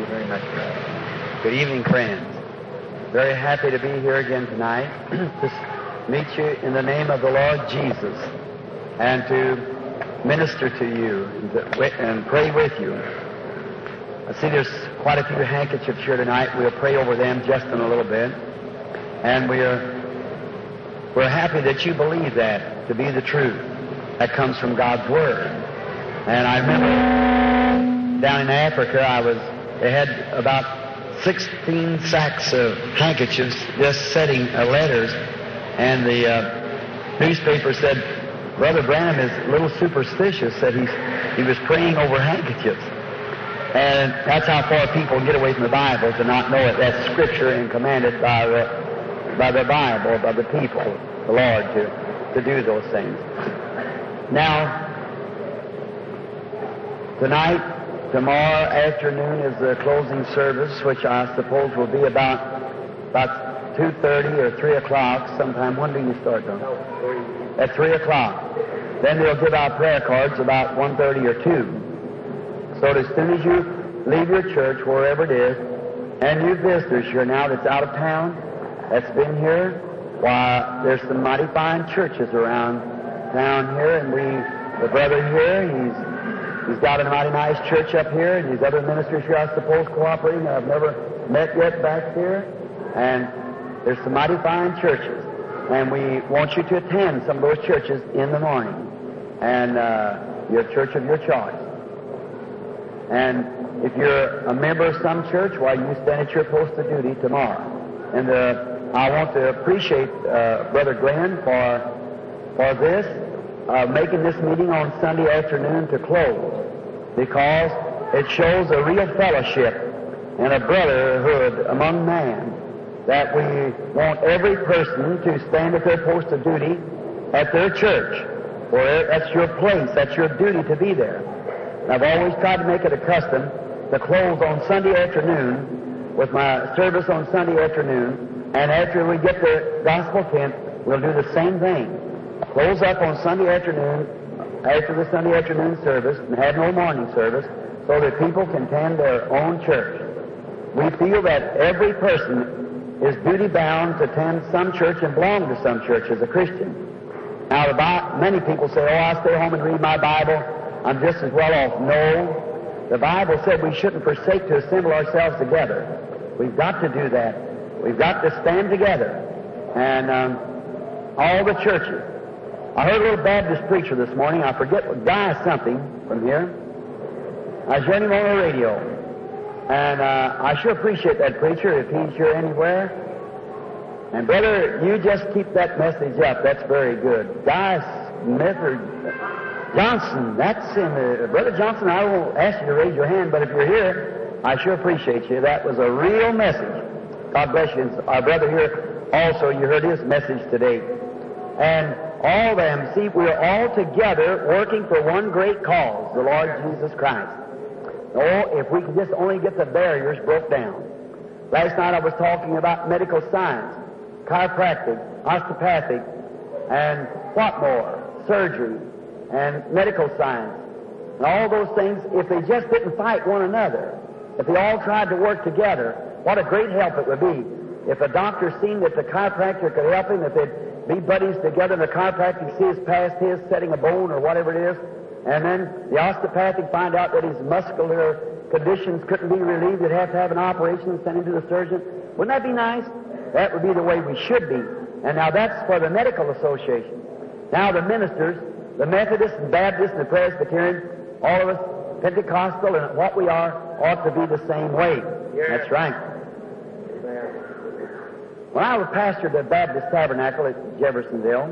you very much, brother. Good evening, friends. Very happy to be here again tonight to meet you in the name of the Lord Jesus and to minister to you and pray with you. I see there's quite a few handkerchiefs here tonight. We'll pray over them just in a little bit. And we're happy that you believe that to be the truth that comes from God's Word. And I remember down in Africa, they had about 16 sacks of handkerchiefs just setting letters, and the newspaper said Brother Branham is a little superstitious, that he was praying over handkerchiefs. And that's how far people get away from the Bible, to not know it. That's Scripture and commanded by the Bible, by the people, the Lord, to do those things. Now, tonight, tomorrow afternoon is the closing service, which I suppose will be about 2:30 or 3 o'clock sometime. When do you start, though? At 3 o'clock. Then they'll give out prayer cards about 1:30 or 2. So as soon as you leave your church, wherever it is, and you visitors here now that's out of town, that's been here, why, there's some mighty fine churches around town here, and the brother here, he's got a mighty nice church up here, and these other ministers here, I suppose, cooperating, that I've never met yet back here, and there's some mighty fine churches, and we want you to attend some of those churches in the morning, and your church of your choice. And if you're a member of some church, why, you stand at your post of duty tomorrow. And I want to appreciate Brother Glenn for this, making this meeting on Sunday afternoon to close, because it shows a real fellowship and a brotherhood among man, that we want every person to stand at their post of duty at their church, for that's your place, that's your duty to be there. I've always tried to make it a custom to close on Sunday afternoon with my service on Sunday afternoon, and after we get the gospel tent, we'll do the same thing. Close up on Sunday afternoon after the Sunday afternoon service and have no morning service so that people can attend their own church. We feel that every person is duty-bound to attend some church and belong to some church as a Christian. Now, many people say, oh, I stay home and read my Bible, I'm just as well off. No. The Bible said we shouldn't forsake to assemble ourselves together. We've got to do that. We've got to stand together. And all the churches. I heard a little Baptist preacher this morning. I forget what guy something from here. I was hearing him on the radio. And I sure appreciate that preacher if he's here anywhere. And brother, you just keep that message up. That's very good. Guy Smith or Johnson, that's in the... Brother Johnson, I won't ask you to raise your hand, but if you're here, I sure appreciate you. That was a real message. God bless you. And our brother here, also, you heard his message today. And all of them, see, we're all together working for one great cause, the Lord Jesus Christ. Oh, if we could just only get the barriers broke down. Last night I was talking about medical science, chiropractic, osteopathic, and what more? Surgery, and medical science, and all those things. If they just didn't fight one another, if they all tried to work together, what a great help it would be. If a doctor seen that the chiropractor could help him, if they'd be buddies together, and the chiropractor sees past his setting a bone or whatever it is, and then the osteopathic find out that his muscular conditions couldn't be relieved, they'd have to have an operation and send him to the surgeon. Wouldn't that be nice? That would be the way we should be. And now that's for the medical association. Now the ministers, the Methodists and Baptists and the Presbyterian, all of us, Pentecostal and what we are, ought to be the same way. Yes. That's right. When I was pastor at the Baptist Tabernacle at Jeffersonville,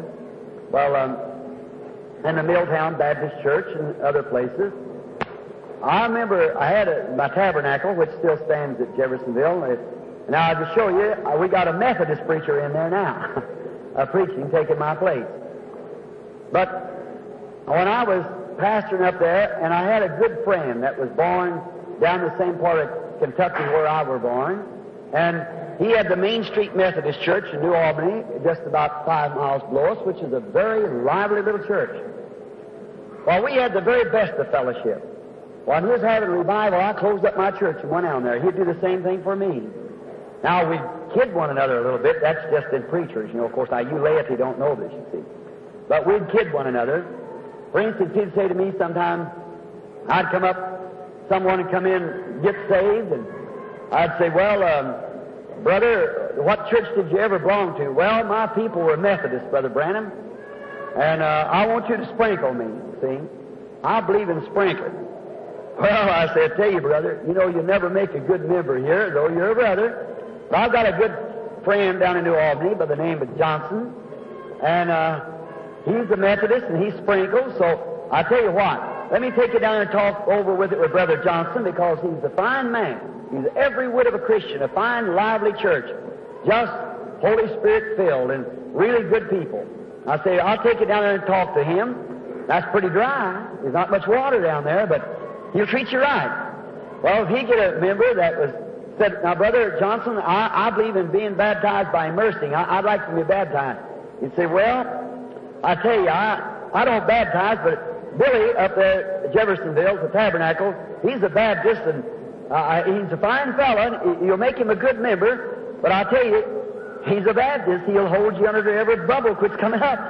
and the Milltown Baptist Church and other places, I remember I had my tabernacle, which still stands at Jeffersonville. Now, to show you, we got a Methodist preacher in there now, preaching, taking my place. But when I was pastoring up there, and I had a good friend that was born down the same part of Kentucky where I was born, and he had the Main Street Methodist Church in New Albany, just about 5 miles below us, which is a very lively little church. Well, we had the very best of fellowship. When he was having revival, I closed up my church and went down there. He'd do the same thing for me. Now, we kid one another a little bit. That's just in preachers. You know, of course, now you laity don't know this, you see. But we'd kid one another. For instance, he'd say to me sometime, I'd come up, someone would come in, get saved, and I'd say, well, brother, what church did you ever belong to? Well, my people were Methodists, Brother Branham, and I want you to sprinkle me, see. I believe in sprinkling. Well, I said, tell you, brother, you know, you never make a good member here, though you're a brother. But I've got a good friend down in New Albany by the name of Johnson, and he's a Methodist, and he sprinkles. So I tell you what, let me take you down and talk over with it with Brother Johnson, because he's a fine man. He's every whit of a Christian, a fine, lively church, just Holy Spirit filled, and really good people. I say, I'll take you down there and talk to him. That's pretty dry. There's not much water down there, but he'll treat you right. Well, if he get a member that said, now, Brother Johnson, I believe in being baptized by immersing. I'd like to be baptized. He'd say, well, I tell you, I don't baptize, but Billy up there at Jeffersonville, the Tabernacle, he's a Baptist, and he's a fine fellow. You'll make him a good member, but I tell you, he's a Baptist. He'll hold you under every bubble quits coming up.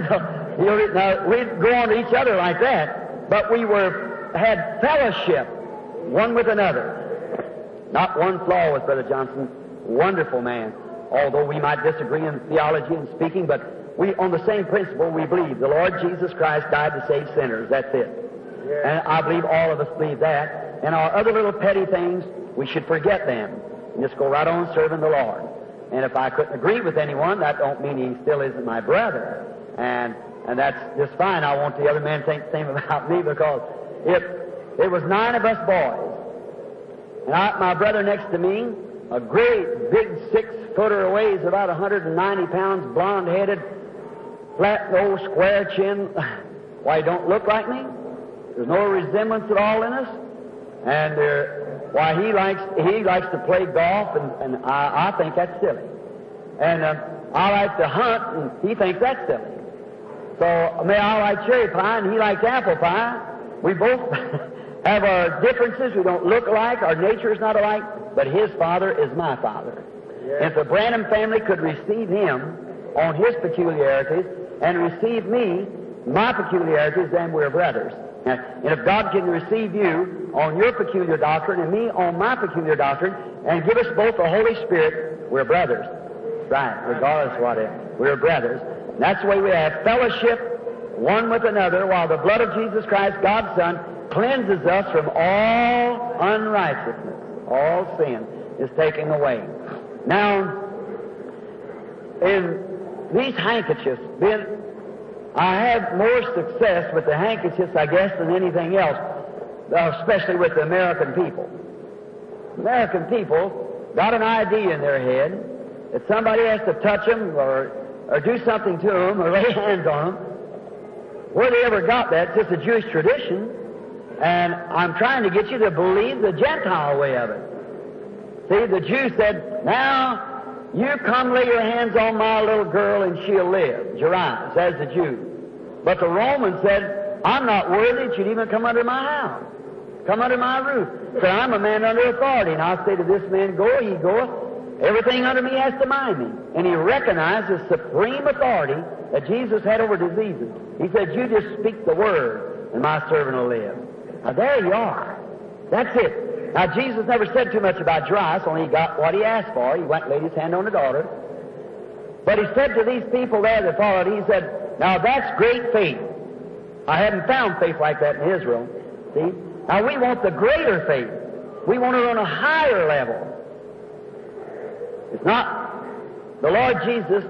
Now, we'd go on to each other like that, but we had fellowship one with another. Not one flaw with Brother Johnson. Wonderful man. Although we might disagree in theology and speaking, but we, on the same principle, we believe the Lord Jesus Christ died to save sinners. That's it. Yeah. And I believe all of us believe that. And our other little petty things, we should forget them and just go right on serving the Lord. And if I couldn't agree with anyone, that don't mean he still isn't my brother. And that's just fine. I want the other men to think the same about me, because if there was 9 of us boys, and my brother next to me, a great big 6-footer, weighs about 190 pounds, blonde-headed, flat nose, square chin. Why, he don't look like me? There's no resemblance at all in us. And why, he likes to play golf, and I think that's silly. And I like to hunt, and he thinks that's silly. So I like cherry pie, and he likes apple pie. We both have our differences. We don't look alike. Our nature is not alike. But his father is my father. Yeah. If the Branham family could receive him on his peculiarities and receive me, my peculiarities, then we're brothers. And if God can receive you on your peculiar doctrine and me on my peculiar doctrine and give us both the Holy Spirit, we're brothers. Right, regardless of what it is. We're brothers. And that's the way we have fellowship one with another, while the blood of Jesus Christ, God's Son, cleanses us from all unrighteousness. All sin is taken away. Now, in these handkerchiefs, I have more success with the handkerchiefs, I guess, than anything else, especially with the American people. American people got an idea in their head that somebody has to touch them or do something to them or lay hands on them. Where they ever got that, it's just a Jewish tradition, and I'm trying to get you to believe the Gentile way of it. See, the Jew said, now, you come lay your hands on my little girl and she'll live. Jairus, as the Jew. But the Roman said, I'm not worthy that you'd even come under my house. Come under my roof. So I'm a man under authority, and I'll say to this man, go, he goeth. Everything under me has to mind me. And he recognized the supreme authority that Jesus had over diseases. He said, you just speak the word, and my servant will live. Now, there you are. That's it. Now, Jesus never said too much about Jairus, only he got what he asked for. He went and laid his hand on the daughter. But he said to these people there that followed, he said, now, that's great faith. I haven't found faith like that in Israel. See? Now, we want the greater faith. We want it on a higher level. It's not. The Lord Jesus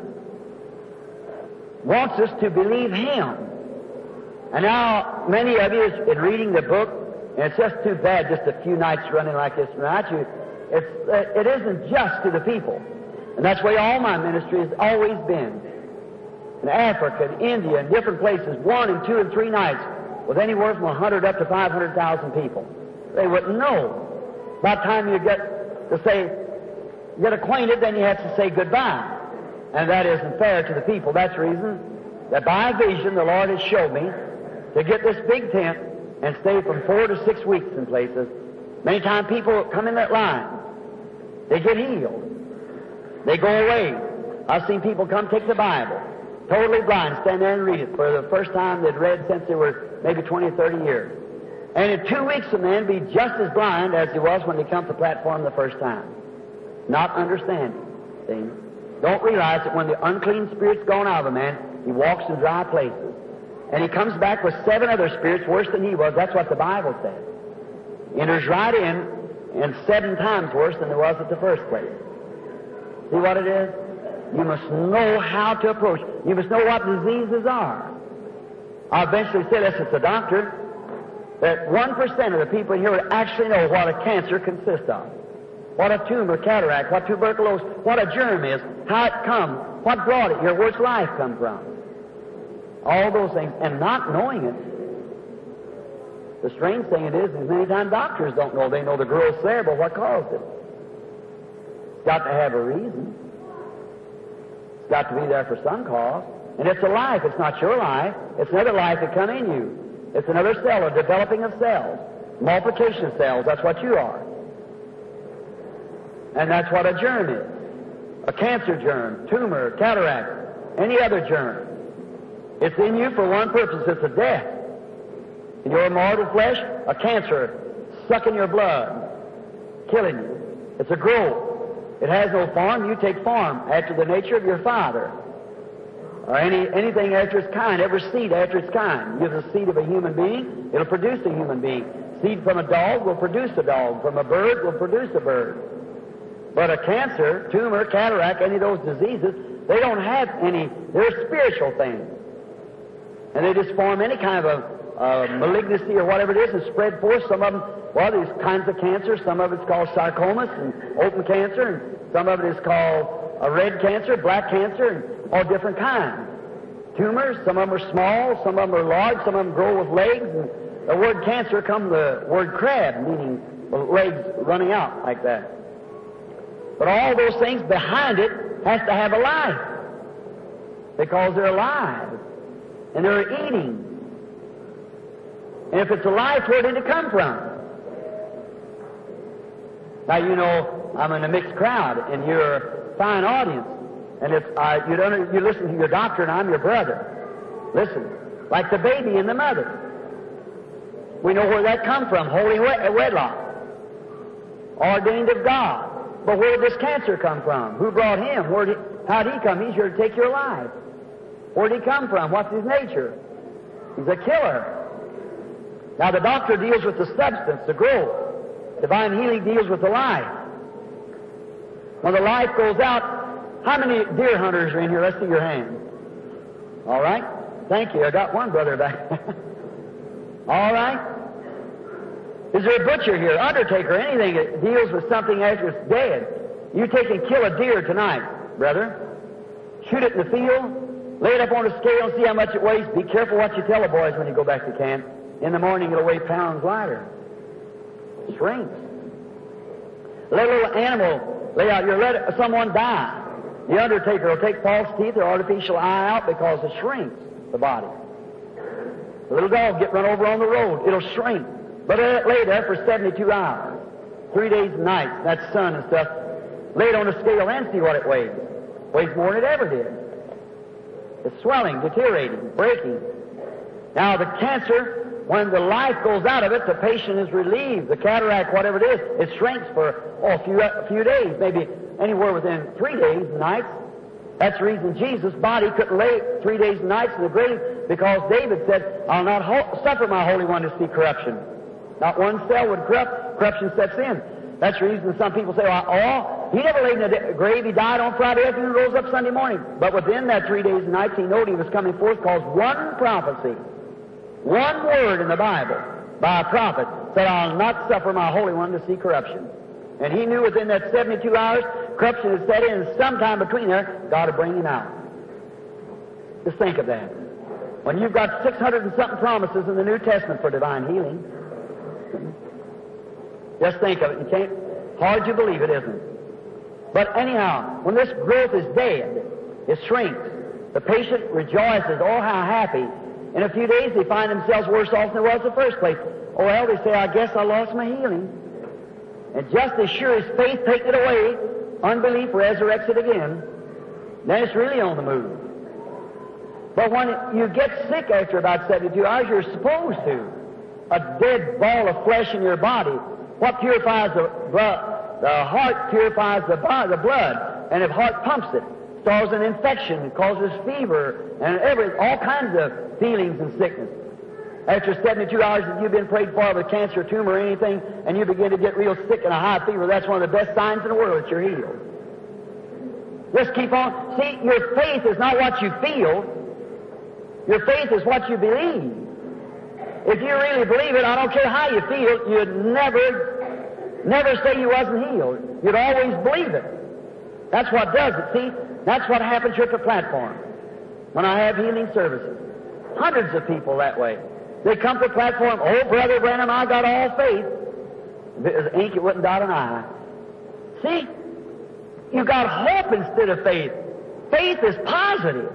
wants us to believe Him. And now, many of you, in reading the book, and it's just too bad just a few nights running like this tonight, it isn't just to the people. And that's the way all my ministry has always been. In Africa, and India, and different places, 1 and 2 and 3 nights, with anywhere from 100 up to 500,000 people. They wouldn't know. By the time you get acquainted, then you have to say goodbye. And that isn't fair to the people. That's the reason that by vision the Lord has showed me to get this big tent and stay from 4 to 6 weeks in places. Many times people come in that line. They get healed. They go away. I've seen people come take the Bible, totally blind, stand there and read it for the first time they'd read since they were maybe 20 or 30 years. And in 2 weeks, the man be just as blind as he was when he come to the platform the first time. Not understanding. See? Don't realize that when the unclean spirit's gone out of a man, he walks in dry places. And he comes back with 7 other spirits worse than he was. That's what the Bible says. Enters right in, and 7 times worse than it was at the first place. See what it is? You must know how to approach. You must know what diseases are. I eventually said this as a doctor, that 1% of the people in here would actually know what a cancer consists of. What a tumor, cataract, what tuberculosis, what a germ is, how it comes, what brought it here, where its life come from. All those things, and not knowing it. The strange thing it is many times doctors don't know. They know the growth's there, but what caused it? It's got to have a reason. It's got to be there for some cause. And it's a life. It's not your life. It's another life that come in you. It's another cell, a developing of cells, multiplication of cells. That's what you are. And that's what a germ is. A cancer germ, tumor, cataract, any other germ. It's in you for one purpose. It's a death. In your mortal flesh, a cancer sucking your blood, killing you. It's a growth. It has no form. You take form after the nature of your father. Or anything after its kind, every seed after its kind. You give the seed of a human being, it'll produce a human being. Seed from a dog will produce a dog. From a bird will produce a bird. But a cancer, tumor, cataract, any of those diseases, they don't have any, they're spiritual things. And they just form any kind of a malignancy or whatever it is and spread forth. Some of them, well, these kinds of cancer, some of it's called sarcomas and open cancer, and some of it is called a red cancer, black cancer, and all different kinds. Tumors, some of them are small, some of them are large, some of them grow with legs. And the word cancer comes from the word crab, meaning legs running out like that. But all those things behind it has to have a life, because they're alive and they're eating. And if it's alive, where did it come from? Now, you know, I'm in a mixed crowd, and you're a fine audience. And if you listen to your doctor, and I'm your brother. Listen, like the baby and the mother. We know where that come from, holy wedlock, ordained of God. But where did this cancer come from? Who brought him? How did he come? He's here to take your life. Where did he come from? What's his nature? He's a killer. Now, the doctor deals with the substance, the growth. Divine healing deals with the life. When the life goes out, how many deer hunters are in here? Let's see your hand. All right. Thank you. I got one brother back. All right. Is there a butcher here, undertaker, anything that deals with something after it's dead? You take and kill a deer tonight, brother. Shoot it in the field. Lay it up on a scale and see how much it weighs. Be careful what you tell the boys when you go back to camp. In the morning, it'll weigh pounds lighter. It shrinks. Let a little animal lay out. You let someone die. The undertaker will take false teeth or artificial eye out because it shrinks the body. A little dog get run over on the road. It'll shrink. But let it lay there for 72 hours. 3 days and nights. That's sun and stuff. Lay it on a scale and see what it weighs. Weighs more than it ever did. It's swelling, deteriorating, breaking. Now, the cancer, when the life goes out of it, the patient is relieved. The cataract, whatever it is, it shrinks for a few days, maybe anywhere within 3 days and nights. That's the reason Jesus' body couldn't lay 3 days and nights in the grave, because David said, I'll not suffer my Holy One to see corruption. Not one cell would corrupt. Corruption sets in. That's the reason some people say, oh, he never laid in the grave. He died on Friday afternoon, rose up Sunday morning. But within that 3 days and nights, he knew he was coming forth, because one prophecy, one word in the Bible by a prophet said, I'll not suffer my Holy One to see corruption. And he knew within that 72 hours, corruption had set in, and sometime between there, God would bring him out. Just think of that. When you've got 600 and something promises in the New Testament for divine healing, just think of it. You can't, hard to believe it isn't. But anyhow, when this growth is dead, it shrinks. The patient rejoices, oh, how happy. In a few days, they find themselves worse off than they was in the first place. Oh, well, they say, I guess I lost my healing. And just as sure as faith takes it away, unbelief resurrects it again. Then it's really on the move. But when you get sick after about 72 hours, you're supposed to. A dead ball of flesh in your body. What purifies the blood? The heart purifies the blood. And if heart pumps it, starts an infection, it causes fever, and all kinds of feelings and sickness. After 72 hours that you've been prayed for with cancer, tumor, or anything, and you begin to get real sick and a high fever, that's one of the best signs in the world that you're healed. Just keep on. See, your faith is not what you feel. Your faith is what you believe. If you really believe it, I don't care how you feel, you'd never say you wasn't healed. You'd always believe it. That's what does it. See, that's what happens here at the platform when I have healing services. Hundreds of people that way. They come to the platform, oh, Brother Branham, I got all faith. If it was ink, it wouldn't dot an I. See, you got hope instead of faith. Faith is positive.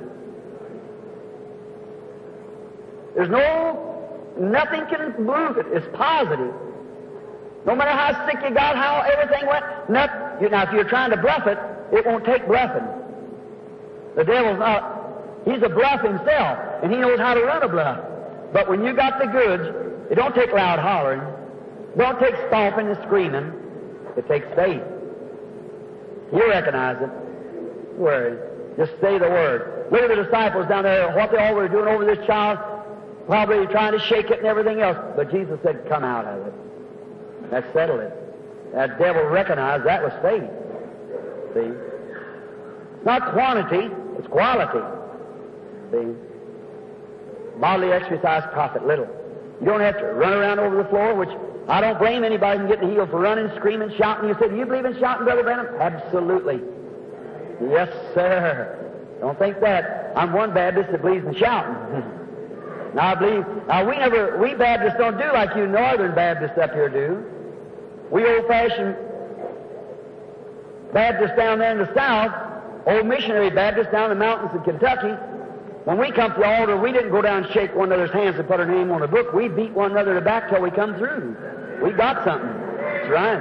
There's nothing can move it. It's positive. No matter how sick you got, how everything went, now if you're trying to bluff it, it won't take bluffing. The devil's he's a bluff himself, and he knows how to run a bluff. But when you got the goods, it don't take loud hollering. It don't take stomping and screaming. It takes faith. You recognize it. Word. Just say the word. Look at the disciples down there, what they all were doing over this child, probably trying to shake it and everything else. But Jesus said, come out of it. That settled it. That devil recognized that was faith. See? Not quantity, it's quality. See? Bodily exercise profit little. You don't have to run around over the floor, which I don't blame anybody from getting healed for running, screaming, shouting. You said, do you believe in shouting, Brother Branham? Absolutely. Yes, sir. Don't think that. I'm one Baptist that believes in shouting. Now, we Baptists don't do like you Northern Baptists up here do. We old-fashioned Baptists down there in the South, old missionary Baptists down in the mountains of Kentucky, when we come to the altar, we didn't go down and shake one another's hands and put our name on a book. We beat one another in the back till we come through. We got something. That's right.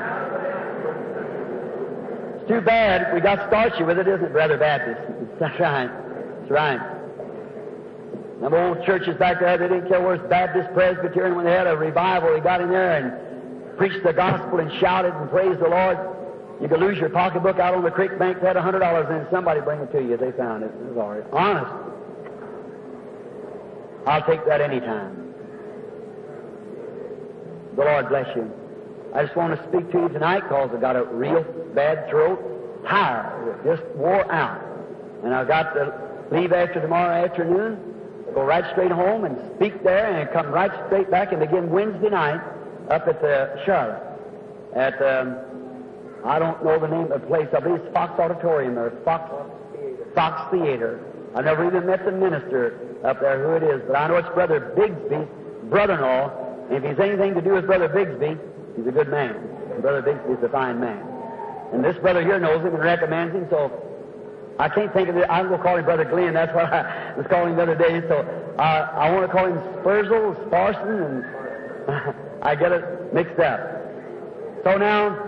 It's too bad we got starchy with it, isn't it, Brother Baptist? That's right. That's right. Them old churches back there, they didn't care where it's Baptist, Presbyterian. When they had a revival, they got in there and preached the gospel and shouted and praised the Lord. You could lose your pocketbook out on the creek bank, had $100 in it. Somebody bring it to you. They found it. It was all right. Honest. I'll take that any time. The Lord bless you. I just want to speak to you tonight because I've got a real bad throat, tired, just wore out. And I've got to leave after tomorrow afternoon, go right straight home and speak there, and come right straight back and begin Wednesday night up at the Charlotte. At, I don't know the name of the place. I believe it's Fox Auditorium or Fox Theater. I never even met the minister up there who it is, but I know it's Brother Bigsby's brother-in-law, and if he's anything to do with Brother Bigsby, he's a good man. And Brother Bigsby's a fine man. And this brother here knows him and recommends him, so I can't think of it. I'm going to call him Brother Glenn. That's what I was calling him the other day, so I want to call him Spurzell, Sparson, and I get it mixed up. So now,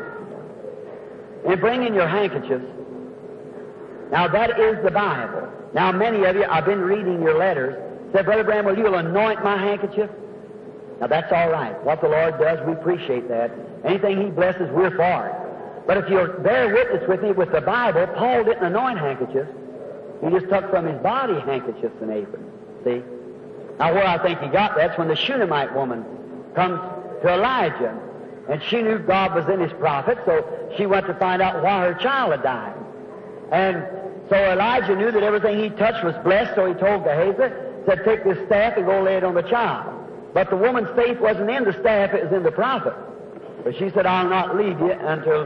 in bringing your handkerchiefs, now that is the Bible. Now many of you, I've been reading your letters, said, Brother Branham, will you anoint my handkerchief? Now that's all right. What the Lord does, we appreciate that. Anything He blesses, we're for it. But if you'll bear witness with me with the Bible, Paul didn't anoint handkerchiefs. He just took from his body handkerchiefs and aprons. See? Now where I think he got that's when the Shunammite woman comes to Elijah. And she knew God was in his prophet, so she went to find out why her child had died. And so Elijah knew that everything he touched was blessed, so he told Gehazi, said, take this staff and go lay it on the child. But the woman's faith wasn't in the staff, it was in the prophet. But she said, I'll not leave you until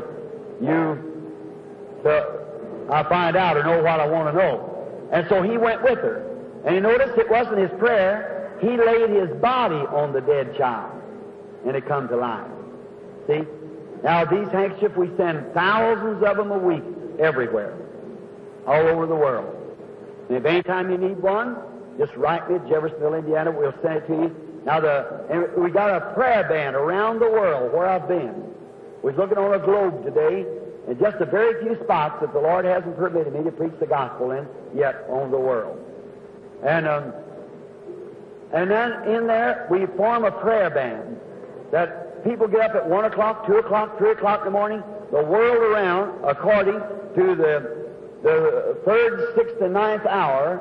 I find out or know what I want to know. And so he went with her. And you notice it wasn't his prayer. He laid his body on the dead child, and it come to life. See? Now, these handkerchiefs, we send thousands of them a week everywhere, all over the world. And if any time you need one, just write me at Jeffersonville, Indiana. We'll send it to you. Now, and we got a prayer band around the world where I've been. We're looking on a globe today, and just a very few spots that the Lord hasn't permitted me to preach the gospel in yet on the world. And then in there, we form a prayer band that people get up at 1 o'clock, 2 o'clock, 3 o'clock in the morning, the world around, according to the 3rd, 6th, and 9th hour,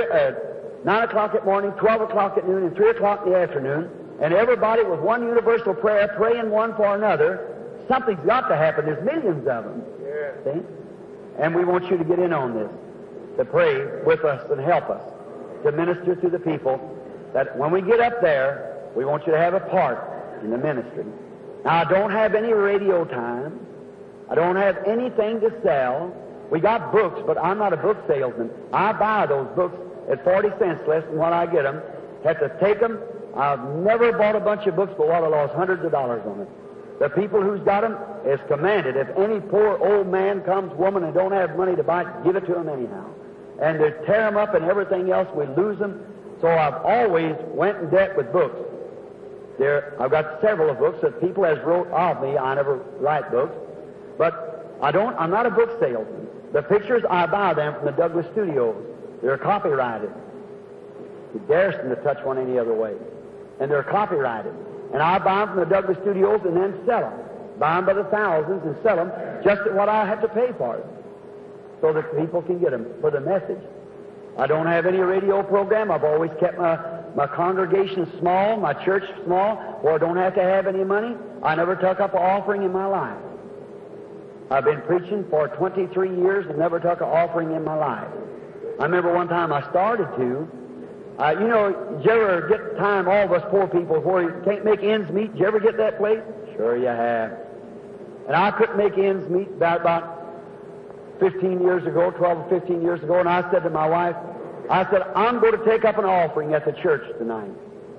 9 o'clock at morning, 12 o'clock at noon, and 3 o'clock in the afternoon, and everybody with one universal prayer, praying one for another. Something's got to happen. There's millions of them. Yeah. See? And we want you to get in on this, to pray with us and help us, to minister to the people, that when we get up there, we want you to have a part in the ministry. Now, I don't have any radio time. I don't have anything to sell. We got books, but I'm not a book salesman. I buy those books at 40 cents less than what I get them. Have to take them. I've never bought a bunch of books, but what I lost hundreds of dollars on it. The people who's got them is commanded. If any poor old man comes, woman, and don't have money to buy it, give it to them anyhow. And they tear them up and everything else, we lose them. So I've always went in debt with books. I've got several of books that people has wrote of me. I never write books. But I'm not a book salesman. The pictures, I buy them from the Douglas Studios. They're copyrighted. You dares them to touch one any other way. And they're copyrighted. And I buy them from the Douglas Studios and then sell them. Buy them by the thousands and sell them just at what I have to pay for it, so that people can get them for the message. I don't have any radio program. I've always kept my congregation small, my church small, where I don't have to have any money. I never took up an offering in my life. I've been preaching for 23 years and never took an offering in my life. I remember one time I started to. Did you ever get time, all of us poor people, where you can't make ends meet? Did you ever get that place? Sure you have. And I couldn't make ends meet about 15 years ago, 12 or 15 years ago, and I said to my wife, I'm going to take up an offering at the church tonight.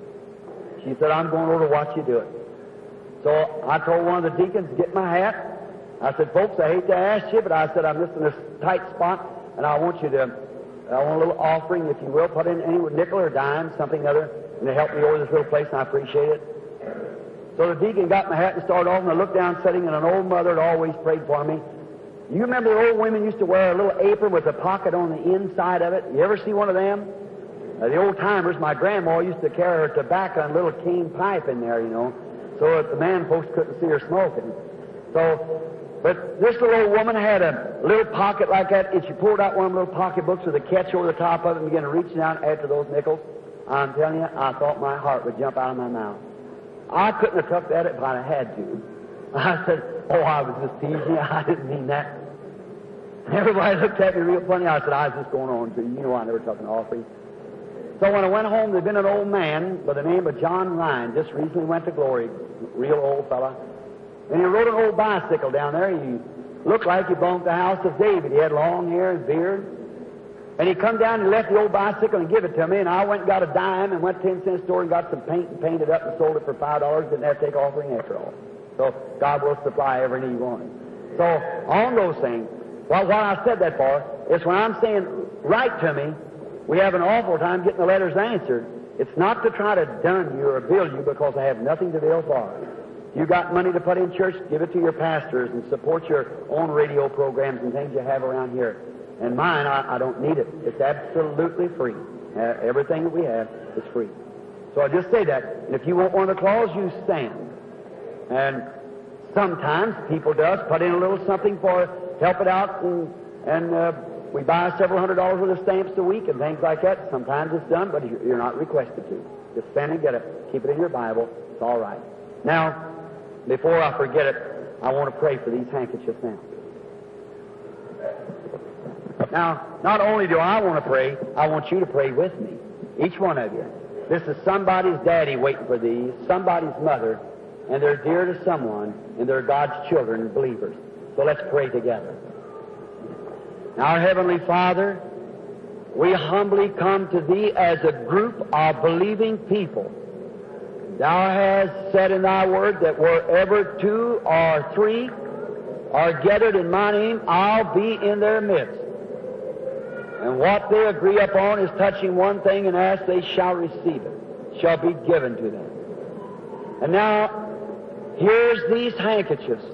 She said, I'm going over to watch you do it. So I told one of the deacons to get my hat. I said, folks, I hate to ask you, but I said, I'm just in a tight spot, and I want a little offering, if you will, put in any nickel or dime, something other, and to help me over this little place, and I appreciate it. So the deacon got my hat and started off, and I looked down, sitting, and an old mother had always prayed for me. You remember the old women used to wear a little apron with a pocket on the inside of it? You ever see one of them? The old-timers, my grandma used to carry her tobacco and a little cane pipe in there, so that the man folks couldn't see her smoking. But this little old woman had a little pocket like that, and she pulled out one of them little pocketbooks with a catch over the top of it and began to reach down after those nickels. I'm telling you, I thought my heart would jump out of my mouth. I couldn't have took that if I had to. I said, I was just teasing you. I didn't mean that. Everybody looked at me real funny. I said, I was just going on to you. I never took an offering. So when I went home, there'd been an old man by the name of John Ryan, just recently went to glory, real old fella. And he rode an old bicycle down there. He looked like he belonged to the house of David. He had long hair and beard. And he come down and left the old bicycle and give it to me. And I went and got a dime and went to 10-cent store and got some paint and painted up and sold it for $5. Didn't have to take offering after all. So God will supply every need you want. So on those things, what I said that for is when I'm saying, write to me, we have an awful time getting the letters answered. It's not to try to dun you or bill you, because I have nothing to bill for. You got money to put in church, give it to your pastors and support your own radio programs and things you have around here. And mine, I don't need it. It's absolutely free. Everything that we have is free. So I just say that. And if you want one of the claws, you stand. And sometimes people does put in a little something for help it out, and we buy several $100s worth of stamps a week and things like that. Sometimes it's done, but you're not requested to. Just stand and get it. Keep it in your Bible. It's all right. Now, before I forget it, I want to pray for these handkerchiefs now. Now, not only do I want to pray, I want you to pray with me, each one of you. This is somebody's daddy waiting for these, somebody's mother, and they're dear to someone, and they're God's children, believers. So let's pray together. Now, our Heavenly Father, we humbly come to Thee as a group of believing people. Thou hast said in Thy Word that wherever 2 or 3 are gathered in My name, I'll be in their midst. And what they agree upon is touching one thing, and ask, they shall receive it, shall be given to them. And now, here's these handkerchiefs.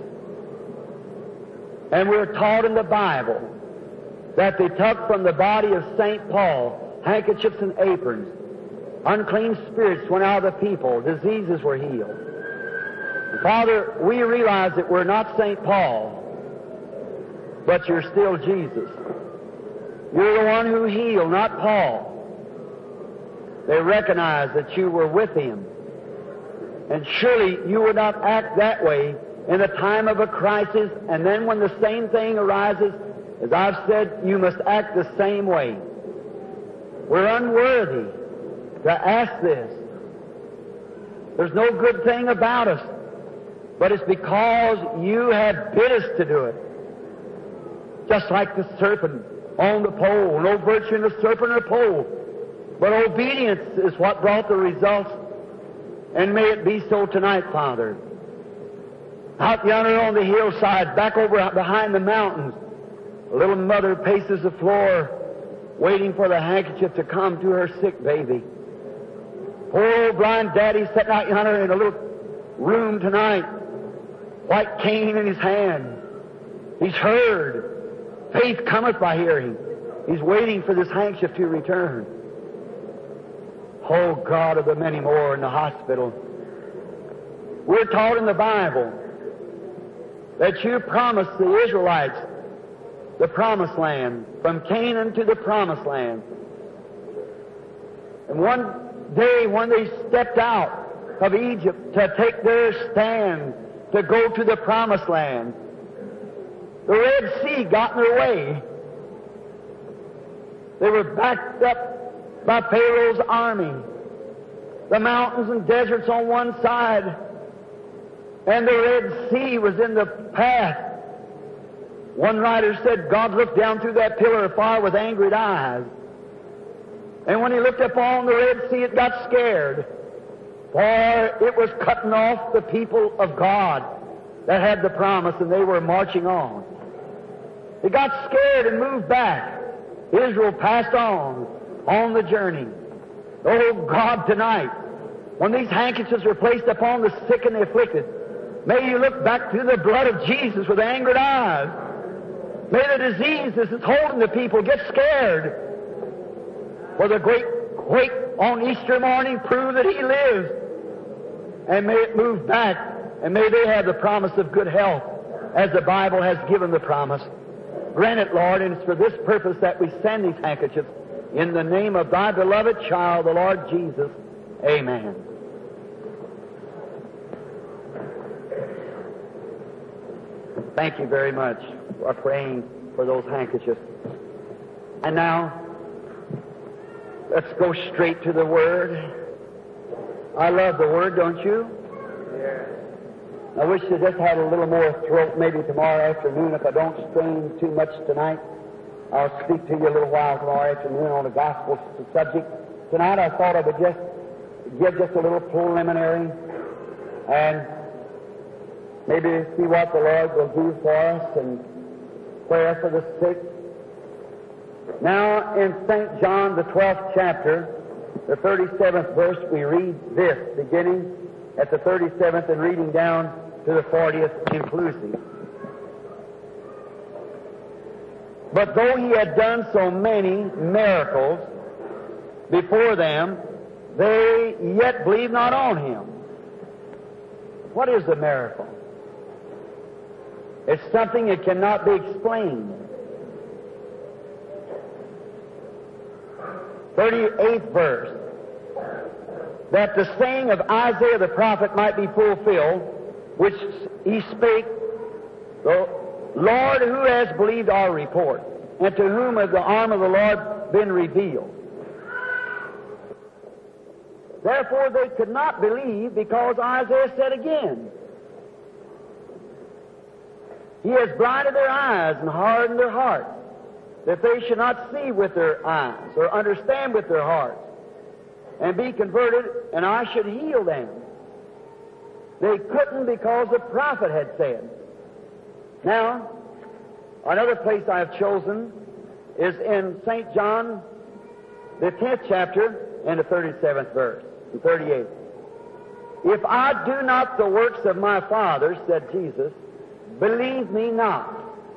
And we're taught in the Bible that they took from the body of St. Paul handkerchiefs and aprons. Unclean spirits went out of the people. Diseases were healed. And Father, we realize that we're not St. Paul, but you're still Jesus. You're the one who healed, not Paul. They recognized that you were with him. And surely you would not act that way in the time of a crisis, and then when the same thing arises, as I've said, you must act the same way. We're unworthy to ask this. There's no good thing about us, but it's because you have bid us to do it. Just like the serpent on the pole. No virtue in the serpent or the pole, but obedience is what brought the results. And may it be so tonight, Father. Out yonder on the hillside, back over behind the mountains, a little mother paces the floor, waiting for the handkerchief to come to her sick baby. Poor old blind daddy sitting out yonder in a little room tonight, white cane in his hand. He's heard. Faith cometh by hearing. He's waiting for this handkerchief to return. Oh, God of the many more in the hospital. We're taught in the Bible that you promised the Israelites the promised land, from Canaan to the promised land. And one day when they stepped out of Egypt to take their stand to go to the promised land, the Red Sea got in their way. They were backed up by Pharaoh's army. The mountains and deserts on one side, and the Red Sea was in the path. One writer said God looked down through that pillar of fire with angry eyes. And when he looked upon the Red Sea, it got scared, for it was cutting off the people of God that had the promise, and they were marching on. It got scared and moved back. Israel passed on the journey. Oh, God, tonight, when these handkerchiefs are placed upon the sick and the afflicted, may you look back through the blood of Jesus with angered eyes. May the disease that is holding the people get scared. For the great quake on Easter morning proved that He lives. And may it move back, and may they have the promise of good health, as the Bible has given the promise. Grant it, Lord, and it's for this purpose that we send these handkerchiefs. In the name of Thy beloved child, the Lord Jesus. Amen. Thank you very much for praying for those handkerchiefs. And now, let's go straight to the Word. I love the Word, don't you? Yeah. I wish you just had a little more throat maybe tomorrow afternoon. If I don't strain too much tonight, I'll speak to you a little while tomorrow afternoon on a gospel subject. Tonight I thought I would just give just a little preliminary and maybe see what the Lord will do for us and prayer for the sick. Now in St. John, the 12th chapter, the 37th verse, we read this, beginning at the 37th and reading down to the 40th inclusive. But though He had done so many miracles before them, they yet believed not on Him. What is a miracle? It's something that cannot be explained. 38th verse. That the saying of Isaiah the prophet might be fulfilled, which he spake, the Lord, who has believed our report, and to whom has the arm of the Lord been revealed. Therefore they could not believe, because Isaiah said again, He has blinded their eyes and hardened their hearts, that they should not see with their eyes, or understand with their hearts, and be converted, and I should heal them. They couldn't, because the prophet had said. Now, another place I have chosen is in St. John, the 10th chapter, and the 37th verse, and 38th. If I do not the works of my Father, said Jesus, believe me not.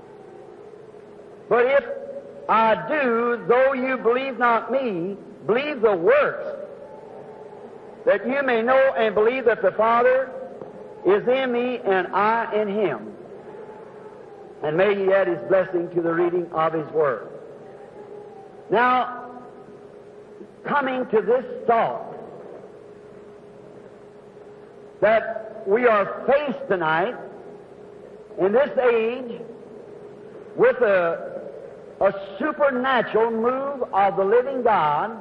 But if I do, though you believe not me, believe the works, that you may know and believe that the Father is in me and I in him. And may he add his blessing to the reading of his word. Now, coming to this thought, that we are faced tonight in this age with a supernatural move of the living God.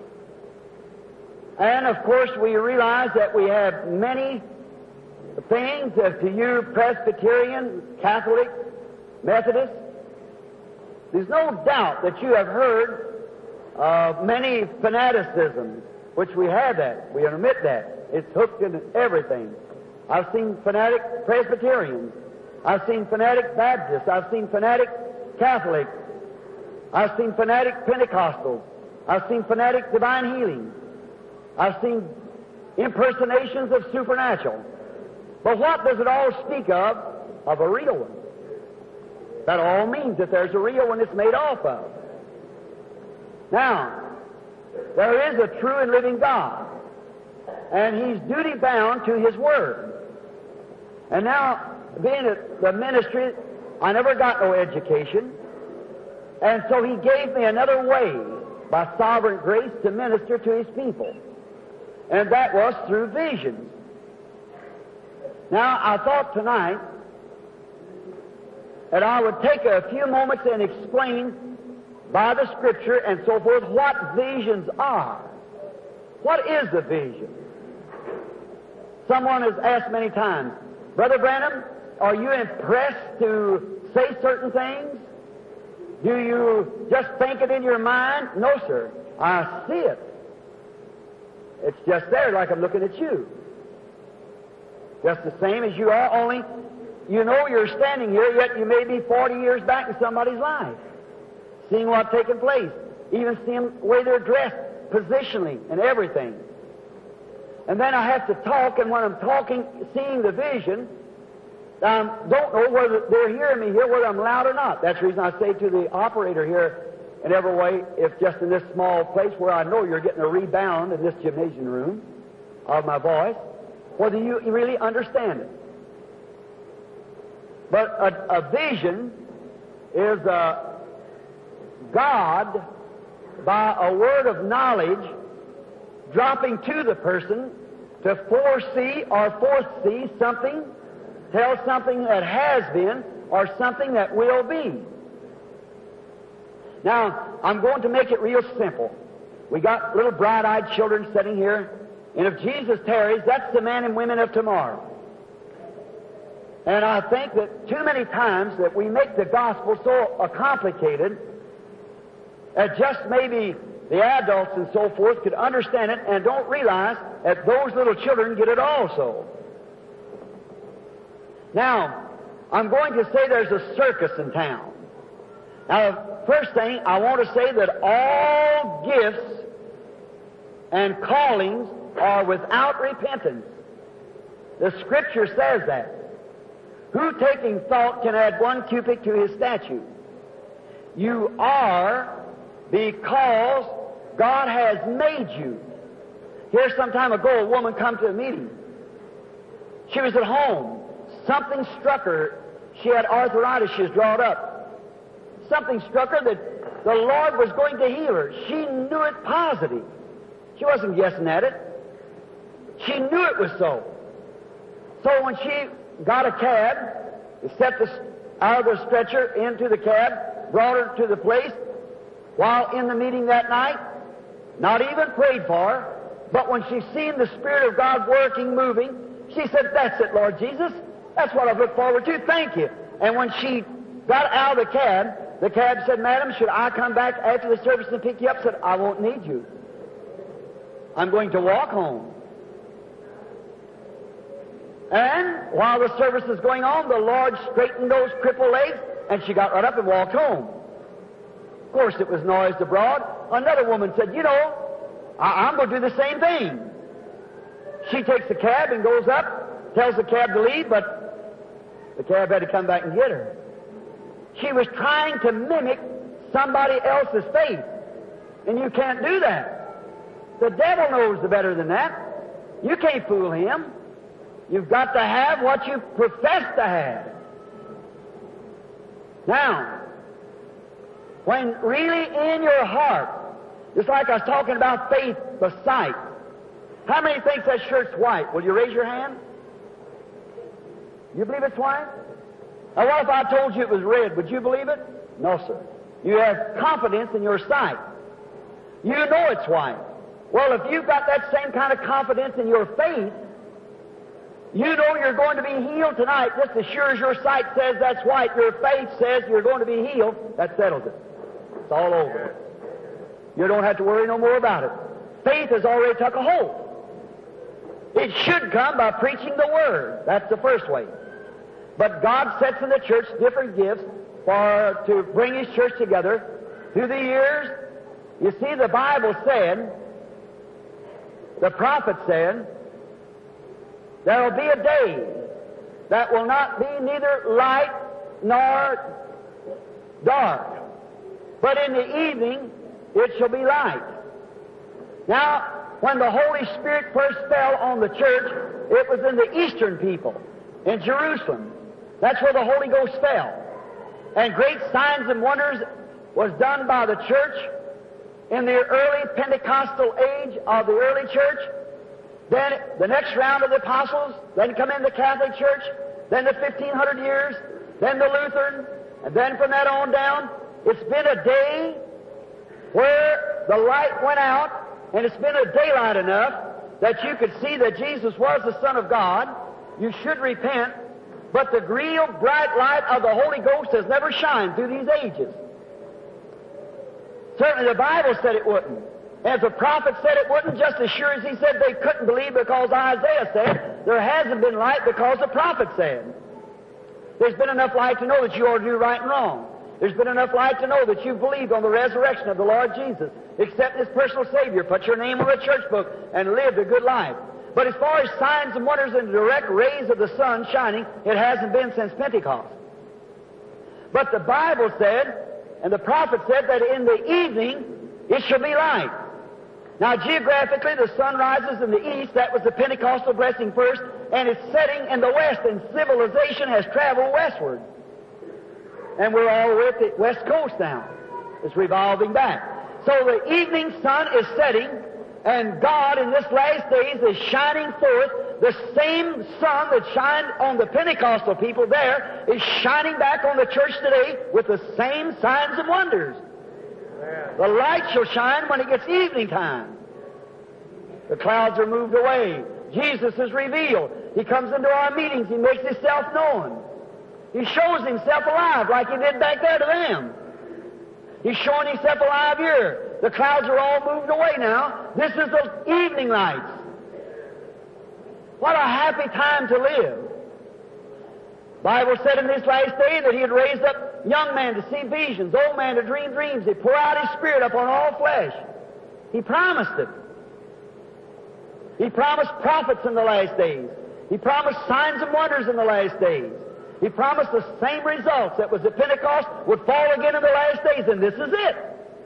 And of course we realize that we have many things to you Presbyterian, Catholic, Methodist. There's no doubt that you have heard of many fanaticisms, which we have that. We admit that. It's hooked into everything. I've seen fanatic Presbyterians. I've seen fanatic Baptists. I've seen fanatic Catholics. I've seen fanatic Pentecostals. I've seen fanatic divine healing. I've seen impersonations of supernatural. But what does it all speak of? Of a real one. That all means that there's a real one it's made off of. Now, there is a true and living God, and he's duty bound to his word. And now, being at the ministry, I never got no education, and so he gave me another way by sovereign grace to minister to his people, and that was through visions. Now, I thought tonight that I would take a few moments and explain by the Scripture and so forth what visions are. What is a vision? Someone has asked many times, Brother Branham, are you impressed to say certain things? Do you just think it in your mind? No, sir. I see it. It's just there like I'm looking at you. Just the same as you are, only you know you're standing here, yet you may be 40 years back in somebody's life, seeing what's taking place, even seeing the way they're dressed, positionally, and everything. And then I have to talk, and when I'm talking, seeing the vision, I don't know whether they're hearing me here, whether I'm loud or not. That's the reason I say to the operator here, in every way, if just in this small place where I know you're getting a rebound in this gymnasium room of my voice, whether you really understand it. But a vision is God, by a word of knowledge, dropping to the person to foresee or foresee something, tell something that has been or something that will be. Now, I'm going to make it real simple. We got little bright-eyed children sitting here, and if Jesus tarries, that's the men and women of tomorrow. And I think that too many times that we make the gospel so complicated that just maybe the adults and so forth could understand it and don't realize that those little children get it also. Now, I'm going to say there's a circus in town. Now, first thing, I want to say that all gifts and callings are without repentance. The Scripture says that. Who, taking thought, can add 1 cubit to his statute? You are because God has made you. Here some time ago, a woman come to a meeting. She was at home. Something struck her. She had arthritis. She was drawn up. Something struck her that the Lord was going to heal her. She knew it positive. She wasn't guessing at it. She knew it was so. So when she got a cab, stepped out of the stretcher into the cab, brought her to the place, while in the meeting that night, not even prayed for her, but when she seen the Spirit of God working, moving, she said, "That's it, Lord Jesus. That's what I've looked forward to. Thank you." And when she got out of the cab said, "Madam, should I come back after the service and pick you up?" Said, "I won't need you. I'm going to walk home." And while the service was going on, the Lord straightened those crippled legs, and she got right up and walked home. course, it was noised abroad. Another woman said, you know, I'm going to do the same thing. She takes the cab and goes up, tells the cab to leave, but the cab had to come back and get her. She was trying to mimic somebody else's faith, and you can't do that. The devil knows better than that. You can't fool him. You've got to have what you profess to have. Now, when really in your heart, just like I was talking about faith by sight, how many think that shirt's white? Will you raise your hand? You believe it's white? Now, what if I told you it was red? Would you believe it? No, sir. You have confidence in your sight. You know it's white. Well, if you've got that same kind of confidence in your faith, you know you're going to be healed tonight just as sure as your sight says that's white. Your faith says you're going to be healed. That settles it. It's all over. You don't have to worry no more about it. Faith has already took a hold. It should come by preaching the Word. That's the first way. But God sets in the church different gifts to bring His church together. Through the years, you see, the Bible said, the prophet said, there will be a day that will not be neither light nor dark, but in the evening it shall be light. Now, when the Holy Spirit first fell on the church, it was in the eastern people, in Jerusalem. That's where the Holy Ghost fell. And great signs and wonders was done by the church in the early Pentecostal age of the early church. Then the next round of the apostles, then come in the Catholic Church, then the 1500 years, then the Lutheran, and then from that on down. It's been a day where the light went out, and it's been a daylight enough that you could see that Jesus was the Son of God. You should repent, but the real bright light of the Holy Ghost has never shined through these ages. Certainly the Bible said it wouldn't. And if the prophet said it wouldn't, just as sure as he said they couldn't believe because Isaiah said, there hasn't been light because the prophet said. There's been enough light to know that you ought to do right and wrong. There's been enough light to know that you've believed on the resurrection of the Lord Jesus, accept His personal Savior, put your name on the church book, and lived a good life. But as far as signs and wonders and direct rays of the sun shining, it hasn't been since Pentecost. But the Bible said, and the prophet said, that in the evening it shall be light. Now, geographically, the sun rises in the east. That was the Pentecostal blessing first, and it's setting in the west, and civilization has traveled westward. And we're all the way at the west coast now. It's revolving back. So the evening sun is setting, and God in this last days is shining forth. The same sun that shined on the Pentecostal people there is shining back on the church today with the same signs and wonders. The light shall shine when it gets evening time. The clouds are moved away. Jesus is revealed. He comes into our meetings. He makes Himself known. He shows Himself alive like He did back there to them. He's showing Himself alive here. The clouds are all moved away now. This is the evening lights. What a happy time to live. The Bible said in this last day that He had raised up young men to see visions, old men to dream dreams. He poured out His Spirit upon all flesh. He promised it. He promised prophets in the last days. He promised signs and wonders in the last days. He promised the same results that was at Pentecost would fall again in the last days, and this is it.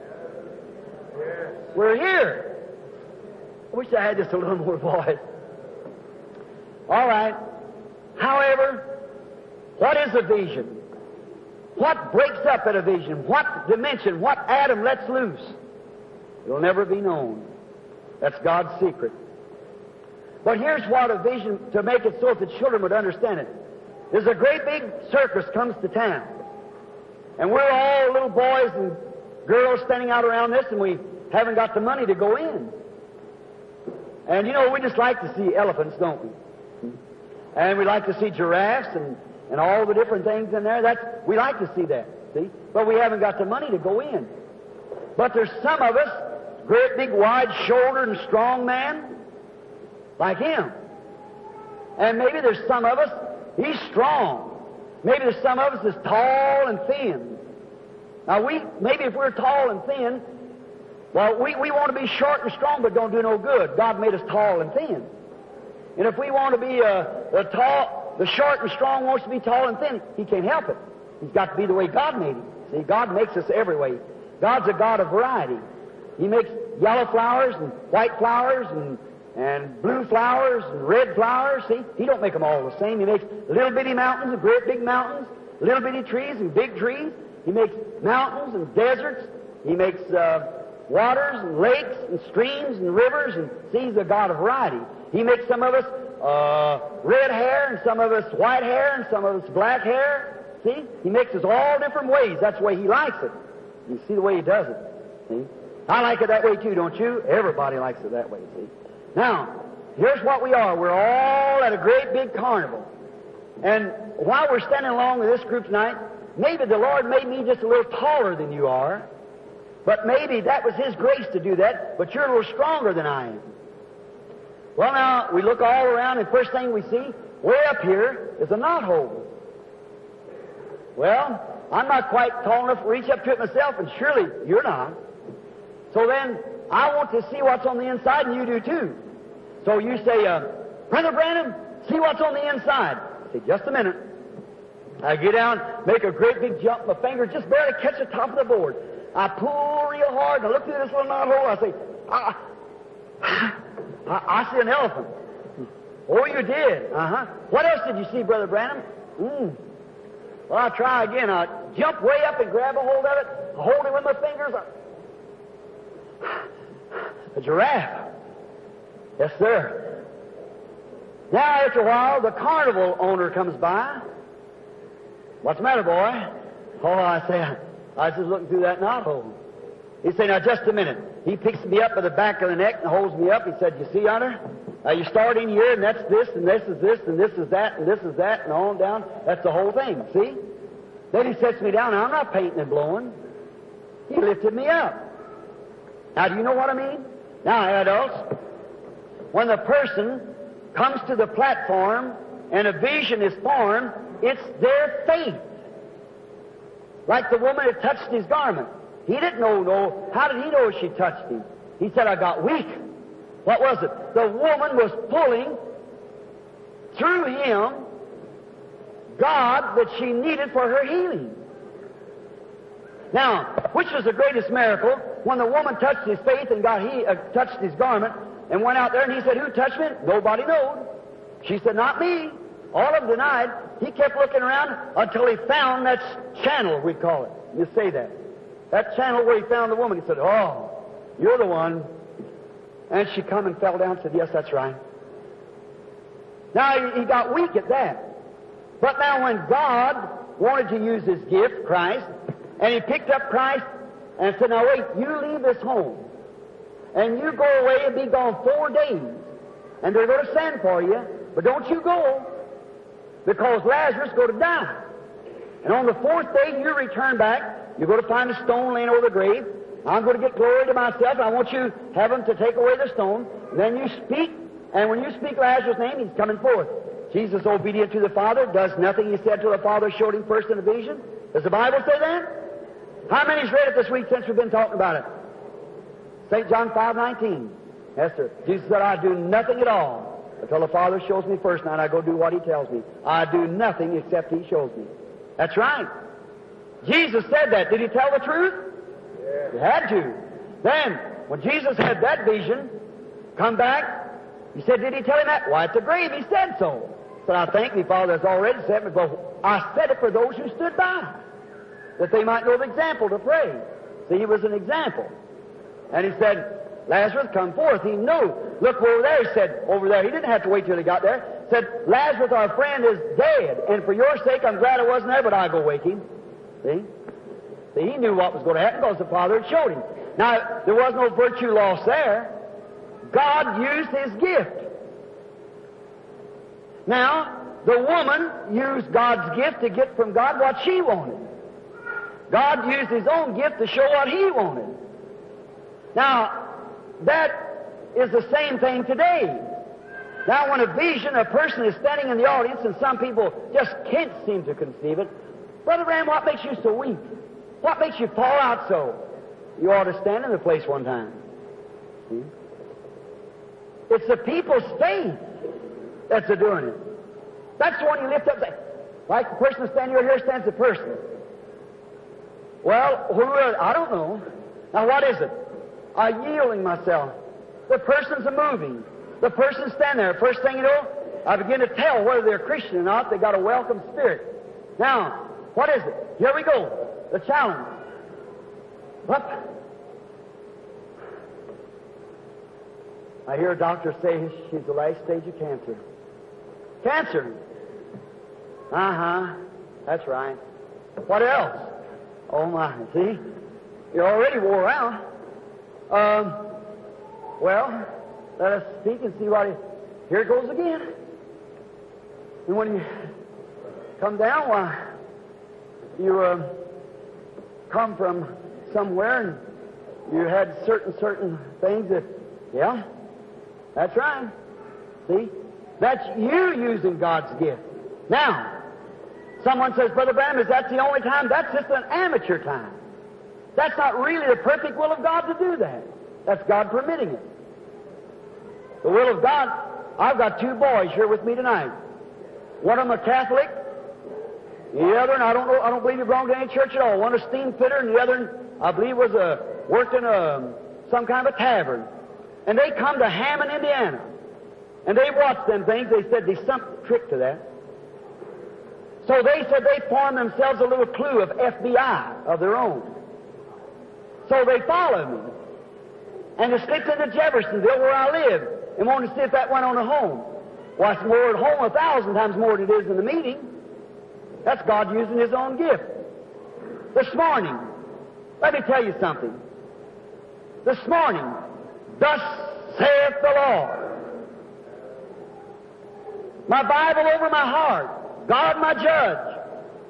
We're here. I wish I had just a little more voice. All right. However, what is a vision? What breaks up at a vision? What dimension? What atom lets loose? It'll never be known. That's God's secret. But here's what a vision, to make it so that the children would understand it. There's a great big circus comes to town. And we're all little boys and girls standing out around this, and we haven't got the money to go in. And you know, we just like to see elephants, don't we? And we like to see giraffes and all the different things in there. We like to see that, see? But we haven't got the money to go in. But there's some of us, great big wide-shouldered and strong man, like him. And maybe there's some of us, he's strong. Maybe there's some of us that's tall and thin. Now, maybe if we're tall and thin, well, we want to be short and strong, but don't do no good. God made us tall and thin. And if we want to be the short and strong wants to be tall and thin, he can't help it. He's got to be the way God made him. See, God makes us every way. God's a God of variety. He makes yellow flowers and white flowers and blue flowers and red flowers. See, He don't make them all the same. He makes little bitty mountains and great big mountains, little bitty trees and big trees. He makes mountains and deserts. He makes waters and lakes and streams and rivers. And see, He's a God of variety. He makes some of us red hair and some of us white hair and some of us black hair. See, He makes us all different ways. That's the way He likes it. You see the way He does it. See? I like it that way too, don't you? Everybody likes it that way, see? Now, here's what we are. We're all at a great big carnival. And while we're standing along with this group tonight, maybe the Lord made me just a little taller than you are, but maybe that was His grace to do that, but you're a little stronger than I am. Well, now, we look all around, and first thing we see, way up here, is a knothole. Well, I'm not quite tall enough to reach up to it myself, and surely you're not. So then, I want to see what's on the inside, and you do too. So you say, Brother Branham, see what's on the inside. I say, just a minute. I get down, make a great big jump, my fingers just barely catch the top of the board. I pull real hard, and I look through this little knothole, I say, I see an elephant. Oh, you did? Uh-huh. What else did you see, Brother Branham? Well, I'll try again. I jump way up and grab a hold of it, hold it with my fingers. A giraffe. Yes, sir. Now, after a while, the carnival owner comes by. What's the matter, boy? Oh, I say, I was just looking through that knothole. He said, now, just a minute. He picks me up by the back of the neck and holds me up. He said, you see, Hunter? You start in here, and that's this, and this is this, and this is that, and this is that, and on down. That's the whole thing, see? Then he sets me down. Now, I'm not painting and blowing. He lifted me up. Now, do you know what I mean? Now, adults, when the person comes to the platform and a vision is formed, it's their faith. Like the woman that touched his garment. He didn't know. How did he know she touched him? He said, I got weak. What was it? The woman was pulling through him God that she needed for her healing. Now, which was the greatest miracle? When the woman touched his faith and touched his garment and went out there and he said, who touched me? Nobody knowed. She said, not me. All of them denied. He kept looking around until he found that channel, we call it. You say that. That channel where he found the woman. He said, oh, you're the one. And she come and fell down and said, yes, that's right. Now, he got weak at that. But now when God wanted to use His gift, Christ, and He picked up Christ and said, now wait, you leave this home, and you go away and be gone 4 days, and they're going to send for you, but don't you go, because Lazarus is going to die. And on the 4th day, you return back, you're going to find a stone laying over the grave. I'm going to get glory to myself, and I want you, heaven, to take away the stone. Then you speak, and when you speak Lazarus' name, he's coming forth. Jesus, obedient to the Father, does nothing he said till the Father showed him first in a vision. Does the Bible say that? How many's read it this week since we've been talking about it? St. John 5:19. Yes, sir. Jesus said, I do nothing at all until the Father shows me first, and I go do what He tells me. I do nothing except He shows me. That's right. Jesus said that. Did He tell the truth? He had to. Then, when Jesus had that vision, come back, He said, did He tell him that? Why, at the grave, He said so. He said, I thank Thee, Father, that's already said me, but I said it for those who stood by, that they might know the example to pray. See, He was an example. And He said, Lazarus, come forth. He knew. Look over there, He said, over there. He didn't have to wait till He got there. He said, Lazarus, our friend, is dead, and for your sake, I'm glad I wasn't there, but I'll go wake him. See? See, He knew what was going to happen because the Father had showed Him. Now, there was no virtue lost there. God used His gift. Now, the woman used God's gift to get from God what she wanted. God used His own gift to show what He wanted. Now, that is the same thing today. Now, when a vision, a person is standing in the audience and some people just can't seem to conceive it, Brother Ram, what makes you so weak? What makes you fall out so? You ought to stand in the place one time. See? It's the people's faith that's a-doing it. That's the one you lift up. Like the person standing over here stands the person. Well, who is it? I don't know. Now what is it? I'm yielding myself. The person's a-moving. The person's standing there. First thing you know, I begin to tell whether they're Christian or not. They got a welcome spirit. Now, what is it? Here we go. The challenge. Up. I hear a doctor say she's the last stage of cancer. Cancer? Uh-huh. That's right. What else? Oh, my. See? You're already wore out. Well, let us speak and see what here it goes again. And when you come down, why, you come from somewhere and you had certain things that, yeah, that's right. See? That's you using God's gift. Now, someone says, Brother Branham, is that the only time? That's just an amateur time. That's not really the perfect will of God to do that. That's God permitting it. The will of God, I've got two boys here with me tonight. One of them a Catholic, the other one, I don't believe he belonged to any church at all. One a steam fitter, and the other one, I believe, worked in some kind of a tavern. And they come to Hammond, Indiana. And they watched them things. They said there's some trick to that. So they said they formed themselves a little clue of FBI of their own. So they followed me. And they slipped into Jeffersonville, where I live, and wanted to see if that went on at home. Well, it's more at home 1,000 times more than it is in the meeting. That's God using His own gift. This morning, let me tell you something. This morning, thus saith the Lord. My Bible over my heart, God my judge.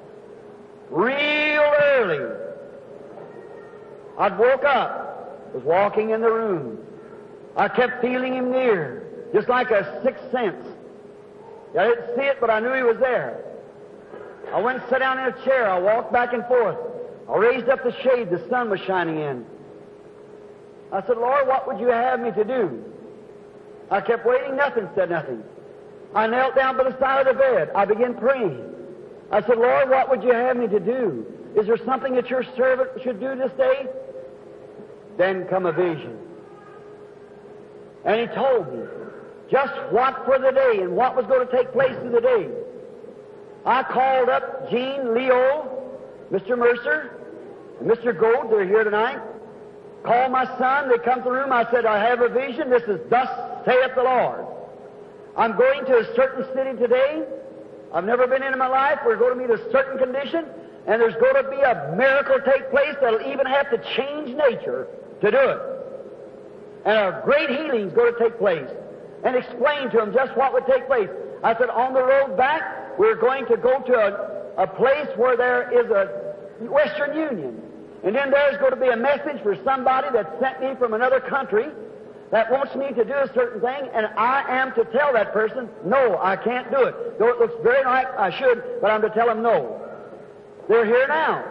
Real early, I'd woke up, was walking in the room. I kept feeling Him near, just like a sixth sense. I didn't see it, but I knew He was there. I went and sat down in a chair. I walked back and forth. I raised up the shade. The sun was shining in. I said, Lord, what would you have me to do? I kept waiting. Nothing, said nothing. I knelt down by the side of the bed. I began praying. I said, Lord, what would you have me to do? Is there something that your servant should do this day? Then come a vision. And He told me just what for the day and what was going to take place in the day. I called up Gene, Leo, Mr. Mercer, and Mr. Gold. They're here tonight. Called my son. They come to the room. I said, I have a vision. This is thus saith the Lord. I'm going to a certain city today. I've never been in my life. We're going to meet a certain condition, and there's going to be a miracle take place that'll even have to change nature to do it. And a great healing is going to take place. And explain to them just what would take place. I said, on the road back, we're going to go to a place where there is a Western Union. And then there's going to be a message for somebody that sent me from another country that wants me to do a certain thing, and I am to tell that person, no, I can't do it. Though it looks very like I should, but I'm to tell them no. They're here now.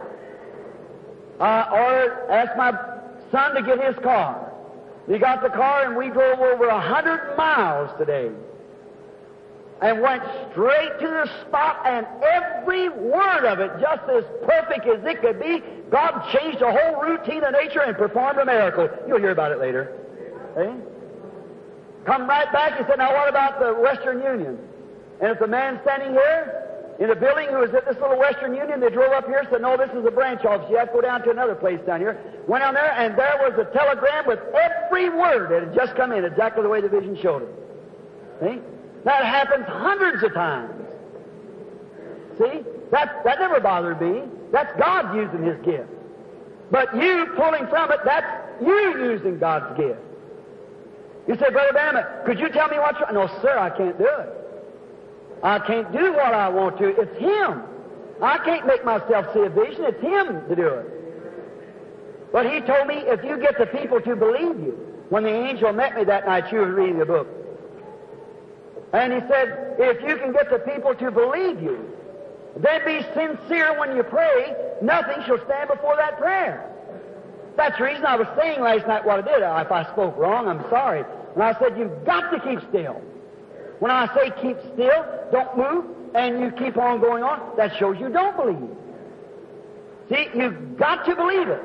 I asked my son to get his car. He got the car, and we drove over 100 miles today and went straight to the spot, and every word of it, just as perfect as it could be, God changed the whole routine of nature and performed a miracle. You'll hear about it later. Eh? Come right back. He said, now what about the Western Union? And if the man standing here in the building who was at this little Western Union, they drove up here and said, no, this is a branch office. You have to go down to another place down here. Went down there, and there was a telegram with every word that had just come in, exactly the way the vision showed it. See? That happens hundreds of times. See? That never bothered me. That's God using His gift. But you pulling from it, that's you using God's gift. You say, Brother Branham, could you tell me what's wrong? No, sir, I can't do it. I can't do what I want to. It's Him. I can't make myself see a vision. It's Him to do it. But He told me, if you get the people to believe you, when the angel met me that night, you were reading the book. And He said, if you can get the people to believe you, Then be sincere when you pray. Nothing shall stand before that prayer. That's the reason I was saying last night what I did. If I spoke wrong, I'm sorry. And I said, you've got to keep still. When I say keep still, don't move, and you keep on going on, that shows you don't believe. See, you've got to believe it.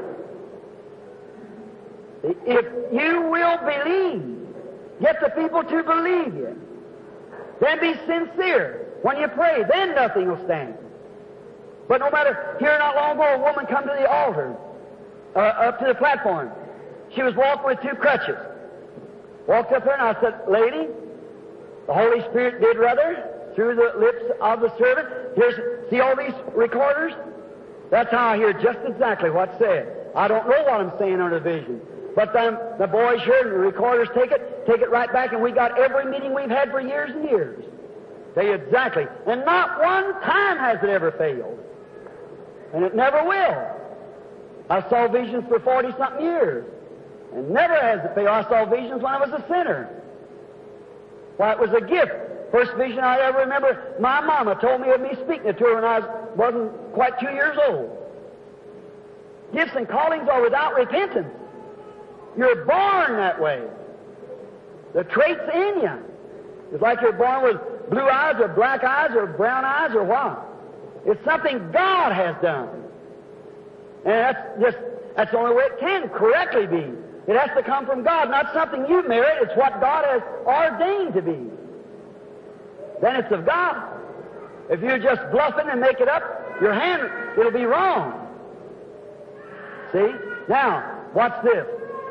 If you will believe, get the people to believe you, then be sincere when you pray, then nothing will stand. But no matter, here not long ago, a woman come to the altar, up to the platform. She was walking with 2 crutches. Walked up there and I said, lady, the Holy Spirit did rather, through the lips of the servant. See all these recorders? That's how I hear just exactly what's said. I don't know what I'm saying under vision. But then the boys heard and the recorders take it right back, and we got every meeting we've had for years and years. Tell you exactly. And not one time has it ever failed. And it never will. I saw visions for 40-something years, and never has it failed. I saw visions when I was a sinner. Why, it was a gift. First vision I ever remember, my mama told me of me speaking to her when I wasn't quite 2 years old. Gifts and callings are without repentance. You're born that way. The trait's in you. It's like you're born with blue eyes or black eyes or brown eyes or what. It's something God has done. And that's the only way it can correctly be. It has to come from God, not something you merit. It's what God has ordained to be. Then it's of God. If you're just bluffing and make it up, your hand, it'll be wrong. See? Now, watch this.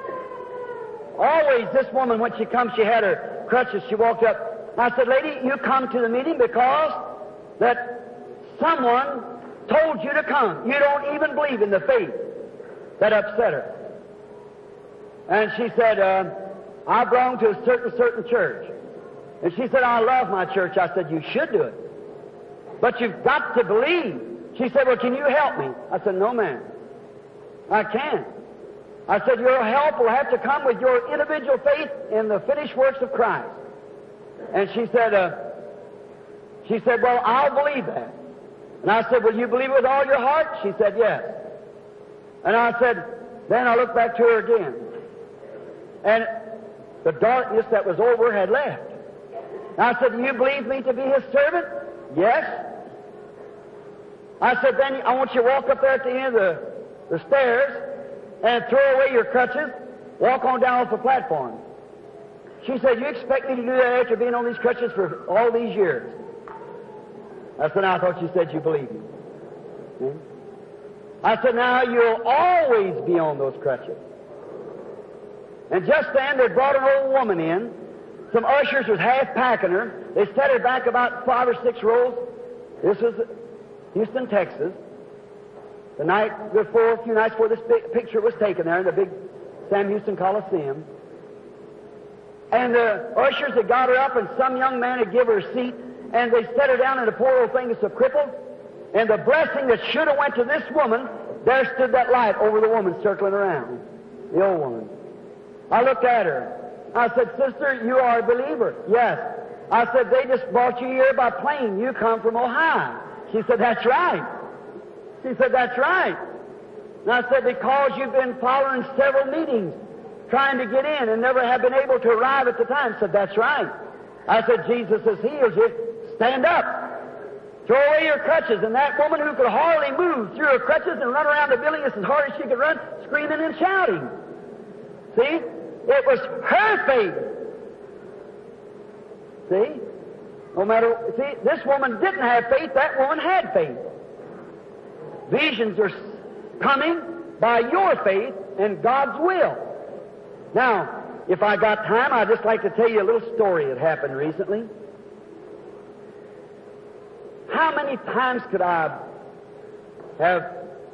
Always, this woman, when she comes, she had her crutches. She walked up. I said, lady, you come to the meeting because that someone told you to come. You don't even believe in the faith. That upset her. And she said, I belong to a certain church. And she said, I love my church. I said, you should do it. But you've got to believe. She said, well, can you help me? I said, no, ma'am. I can't. I said, your help will have to come with your individual faith in the finished works of Christ. And she said, well, I'll believe that. And I said, will you believe it with all your heart? She said, yes. And I said, then I looked back to her again. And the darkness that was over had left. And I said, do you believe me to be His servant? Yes. I said, then I want you to walk up there at the end of the stairs and throw away your crutches, walk on down off the platform. She said, you expect me to do that after being on these crutches for all these years? I said, I thought you said you believed me. I said, now you'll always be on those crutches. And just then they brought an old woman in. Some ushers was half packing her. They set her back about 5 or 6 rows. This was Houston, Texas. The night before, a few nights before this big picture was taken there in the big Sam Houston Coliseum. And the ushers had got her up, and some young man had given her a seat, and they set her down, and the poor old thing is so crippled. And the blessing that should have went to this woman, there stood that light over the woman circling around, the old woman. I looked at her. I said, sister, you are a believer. Yes. I said, they just brought you here by plane. You come from Ohio. She said, that's right. She said, that's right. And I said, because you've been following several meetings, trying to get in and never have been able to arrive at the time. She said, that's right. I said, Jesus has healed you. Stand up. Throw away your crutches. And that woman who could hardly move threw her crutches and run around the building as hard as she could run, screaming and shouting. See? It was her faith. See? No matter, see, this woman didn't have faith, that woman had faith. Visions are coming by your faith and God's will. Now, if I got time, I'd just like to tell you a little story that happened recently. How many times could I have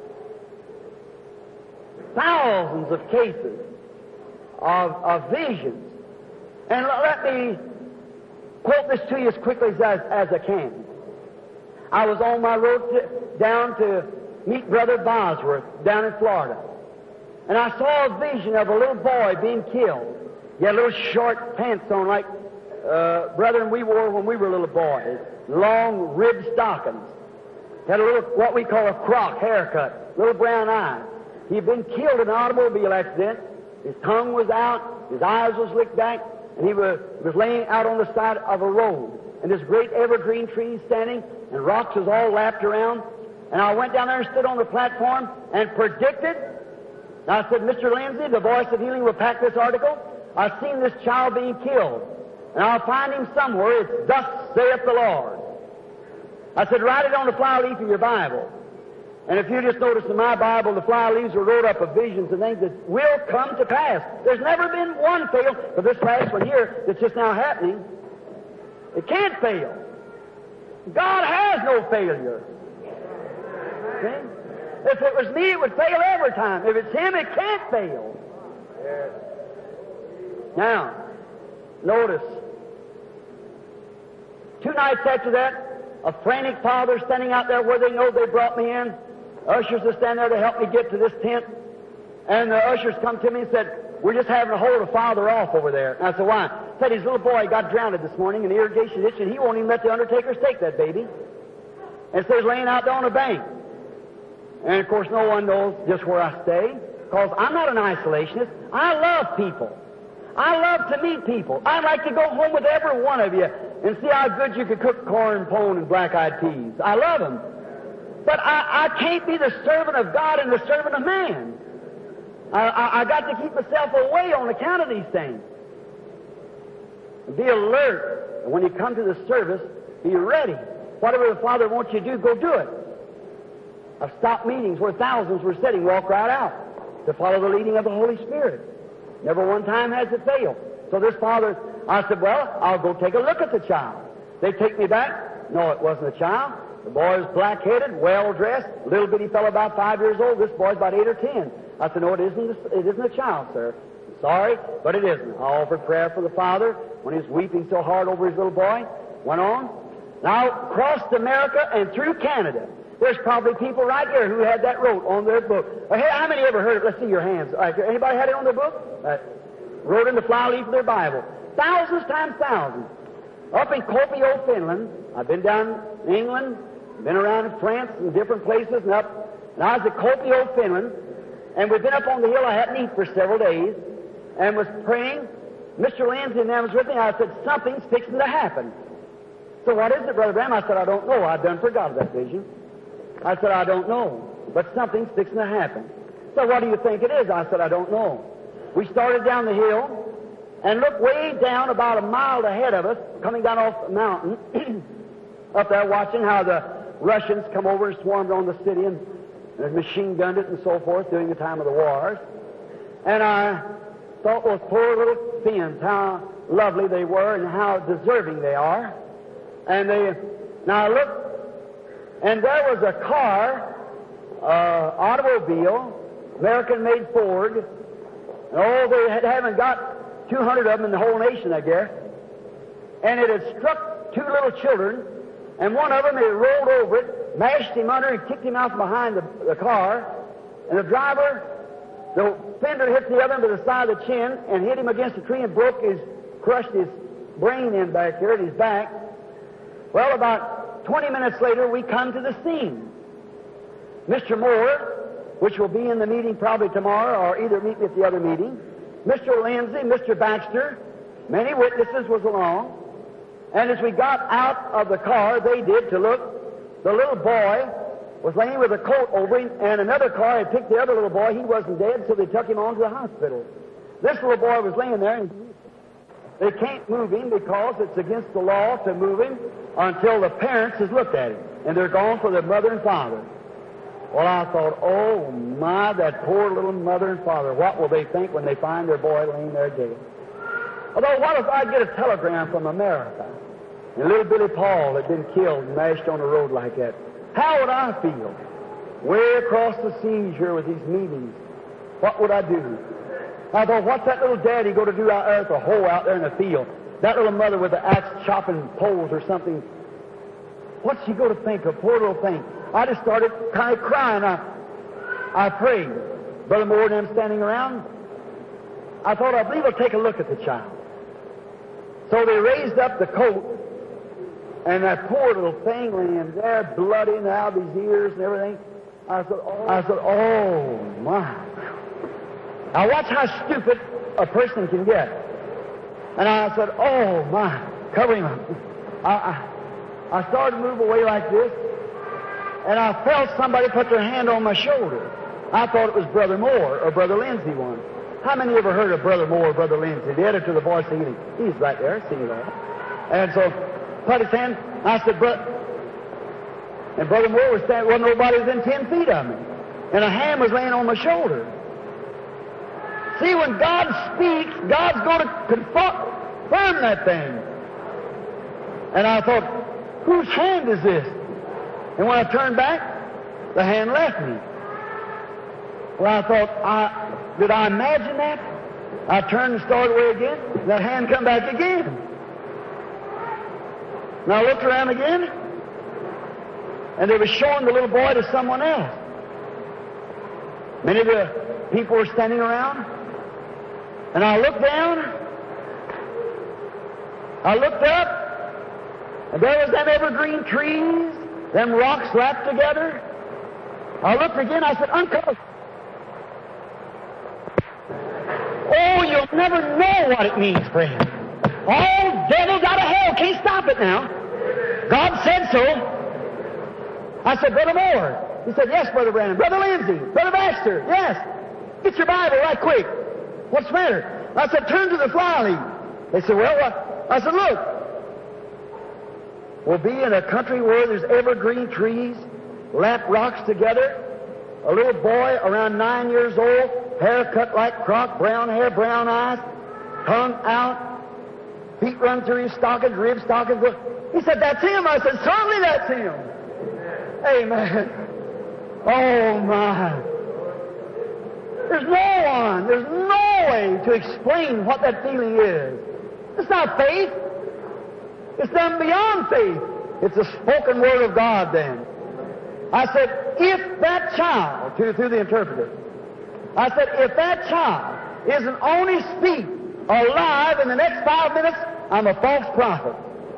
thousands of cases of visions? And let me quote this to you as quickly as I can. I was on my road down to meet Brother Bosworth down in Florida. And I saw a vision of a little boy being killed. He had little short pants on like brethren we wore when we were little boys. Long ribbed stockings. Had a little, what we call a crock haircut, little brown eye. He'd been killed in an automobile accident. His tongue was out, his eyes was licked back, and he was laying out on the side of a road. And this great evergreen tree standing, and rocks was all lapped around. And I went down there and stood on the platform and predicted. And I said, Mr. Lindsay, the voice of healing will pack this article. I've seen this child being killed, and I'll find him somewhere. It's thus saith the Lord. I said, write it on the fly leaf of your Bible. And if you just notice in my Bible, the fly leaves are wrote up of visions and things that will come to pass. There's never been one fail, but this last one here that's just now happening, it can't fail. God has no failure. See? If it was me, it would fail every time. If it's Him, it can't fail. Now, notice, 2 nights after that, a frantic father standing out there where they know they brought me in. Ushers are standing there to help me get to this tent. And the ushers come to me and said, we're just having to hold a father off over there. And I said, why? Said his little boy got drowned this morning in the irrigation ditch, and he won't even let the undertakers take that baby. And so he's laying out there on the bank. And of course no one knows just where I stay, because I'm not an isolationist. I love people. I love to meet people. I'd like to go home with every one of you and see how good you could cook corn, pone, and black-eyed peas. I love them. But I can't be the servant of God and the servant of man. I got to keep myself away on account of these things. Be alert. And when you come to the service, be ready. Whatever the Father wants you to do, go do it. I've stopped meetings where thousands were sitting, walk right out to follow the leading of the Holy Spirit. Never one time has it failed. So this father, I said, well, I'll go take a look at the child. They take me back. No, it wasn't a child. The boy was black-headed, well-dressed, little bitty fellow about 5 years old. This boy's about 8 or 10. I said, no, it isn't a child, sir. I'm sorry, but it isn't. I offered prayer for the father when he was weeping so hard over his little boy. Went on. Now, crossed America and through Canada. There's probably people right here who had that wrote on their book. Hey, how many ever heard it? Let's see your hands. Anybody had it on their book? Wrote in the fly leaf of their Bible. Thousands times thousands. Up in Kuopio, Finland. I've been down in England, been around in France and different places, and up. And I was at Kuopio, Finland, and we've been up on the hill I hadn't eaten for several days, and was praying. Mr. Lindsay and them was with me. I said, something's fixing to happen. So what is it, Brother Branham? I said, I don't know. I've done forgot that vision. I said, I don't know, but something's fixing to happen. So what do you think it is? I said, I don't know. We started down the hill and looked way down about a mile ahead of us, coming down off the mountain, up there watching how the Russians come over and swarmed on the city and machine gunned it and so forth during the time of the wars. And I thought those poor little Finns, how lovely they were and how deserving they are. And now I looked, and there was a car, automobile, American-made Ford. And they haven't got 200 of them in the whole nation, I guess. And it had struck 2 little children, and one of them had rolled over it, mashed him under, and kicked him out from behind the car. And the driver, the fender hit the other to the side of the chin and hit him against a tree and crushed his brain in back here at his back. Well, about 20 minutes later, we come to the scene. Mr. Moore, which will be in the meeting probably tomorrow, or either meet me at the other meeting, Mr. Lindsay, Mr. Baxter, many witnesses was along. And as we got out of the car, they did to look, the little boy was laying with a coat over him, and another car had picked the other little boy. He wasn't dead, so they took him on to the hospital. This little boy was laying there, and they can't move him because it's against the law to move him until the parents has looked at him, and they're gone for their mother and father. Well, I thought, oh my, that poor little mother and father, what will they think when they find their boy laying there dead? Although, what if I get a telegram from America, and little Billy Paul had been killed and mashed on the road like that? How would I feel? Way across the seas here with these meetings, what would I do? I thought, what's that little daddy going to do out there at the hole out there in the field? That little mother with the axe chopping poles or something. What's she going to think of? Poor little thing. I just started kind of crying. I prayed. Brother Moore and them standing around. I thought, I believe I'll take a look at the child. So they raised up the coat, And that poor little thing laying there, bloody and out of his ears and everything. I said, oh my. Now watch how stupid a person can get. And I said, oh my, cover him up. I started to move away like this, and I felt somebody put their hand on my shoulder. I thought it was Brother Moore or Brother Lindsay one. How many ever heard of Brother Moore or Brother Lindsay, the editor of the Voice of Healing? He's right there, seen it all. And so, put his hand, I said, and Brother Moore was standing, wasn't nobody within 10 feet of me. And a hand was laying on my shoulder. See, when God speaks, God's going to confirm that thing. And I thought, whose hand is this? And when I turned back, the hand left me. Well, I thought, did I imagine that? I turned and started away again, and that hand come back again. And I looked around again, and they were showing the little boy to someone else. Many of the people were standing around, and I looked down, I looked up, and there was them evergreen trees, them rocks wrapped together. I looked again, I said, Uncle, oh, you'll never know what it means, friend. All devils out of hell can't stop it now. God said so. I said, Brother Moore. He said, yes, Brother Brandon. Brother Lindsay. Brother Baxter. Yes. Get your Bible right quick. What's the matter? I said, turn to the fly leaf. They said, well, what? I said, look. We'll be in a country where there's evergreen trees, lap rocks together, a little boy around 9 years old, hair cut like croc, brown hair, brown eyes, tongue out, feet run through his stockings, rib stockings. He said, that's him. I said, certainly that's him. Amen. Oh, my. There's no way to explain what that feeling is. It's not faith. It's done beyond faith. It's a spoken word of God then. I said, if that child, through the interpreter, I said, if that child isn't only speak alive in the next 5 minutes, I'm a false prophet.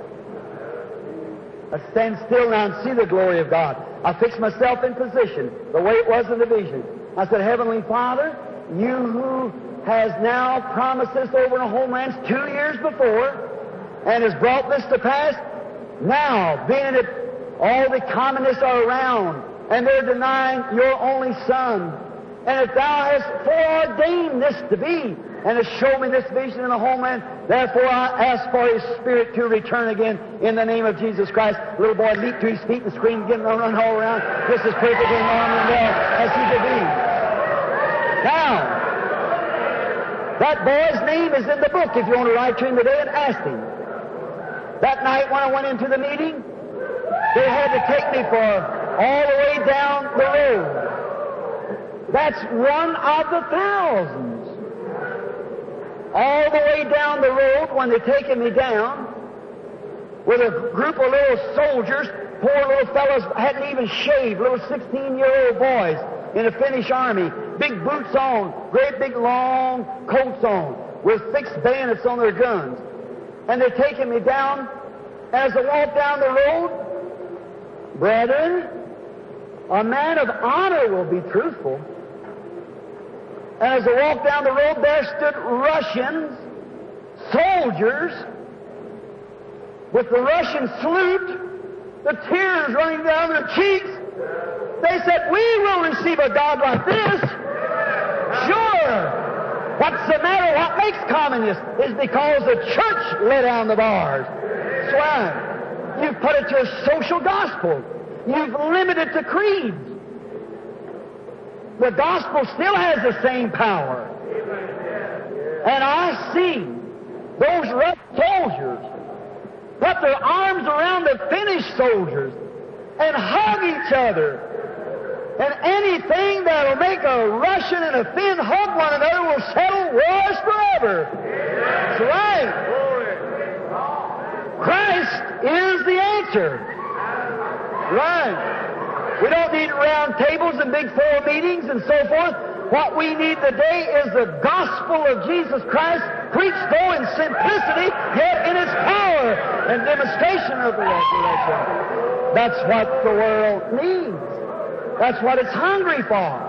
I stand still now and see the glory of God. I fix myself in position, the way it was in the vision. I said, Heavenly Father, you who has now promised this over in the homelands 2 years before and has brought this to pass, now, being that all the communists are around and they're denying your only Son, and if thou hast foreordained this to be, and has shown me this vision in the homeland, therefore I ask for His Spirit to return again in the name of Jesus Christ. The little boy leaped to his feet and screamed again and run all around, just as perfect and normal and well as he could be. Now, that boy's name is in the book if you want to write to him today and ask him. That night when I went into the meeting, they had to take me for all the way down the road. That's one of the thousands. All the way down the road, when they're taking me down, with a group of little soldiers, poor little fellows hadn't even shaved, little 16-year-old boys in the Finnish army, big boots on, great big long coats on, with fixed bayonets on their guns. And they're taking me down. As I walk down the road, brethren, a man of honor will be truthful. And as I walked down the road, there stood Russians, soldiers, with the Russian salute, the tears running down their cheeks. They said, we will receive a God like this. Sure. What's the matter? What makes communists is because the church let down the bars. That's right. You've put it to a social gospel. You've limited it to creeds. The gospel still has the same power. And I see those Russian soldiers put their arms around the Finnish soldiers and hug each other. And anything that'll make a Russian and a Finn hug one another will settle wars forever. That's right. Christ is the answer. Right. We don't need round tables and big four meetings and so forth. What we need today is the gospel of Jesus Christ preached though in simplicity, yet in its power and demonstration of the resurrection. That's what the world needs. That's what it's hungry for.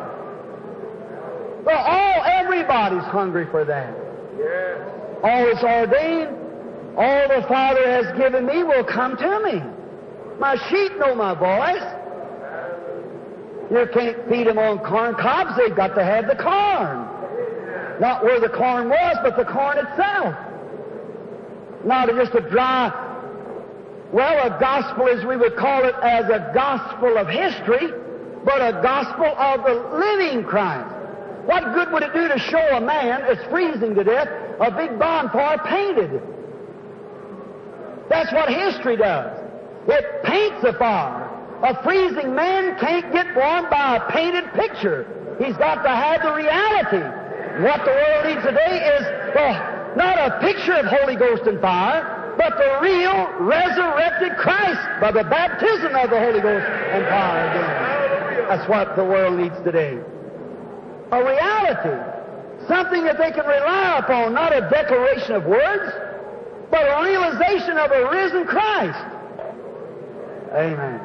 Well, everybody's hungry for that. Yes. All is ordained. All the Father has given me will come to me. My sheep know my voice. You can't feed them on corn cobs. They've got to have the corn. Not where the corn was, but the corn itself. Not just a dry, well, a gospel as we would call it as a gospel of history, but a gospel of the living Christ. What good would it do to show a man that's freezing to death a big bonfire painted? That's what history does. It paints a fire. A freezing man can't get warm by a painted picture. He's got to have the reality. What the world needs today is, well, not a picture of Holy Ghost and fire, but the real resurrected Christ by the baptism of the Holy Ghost and fire again. That's what the world needs today. A reality. Something that they can rely upon, not a declaration of words, but a realization of a risen Christ. Amen.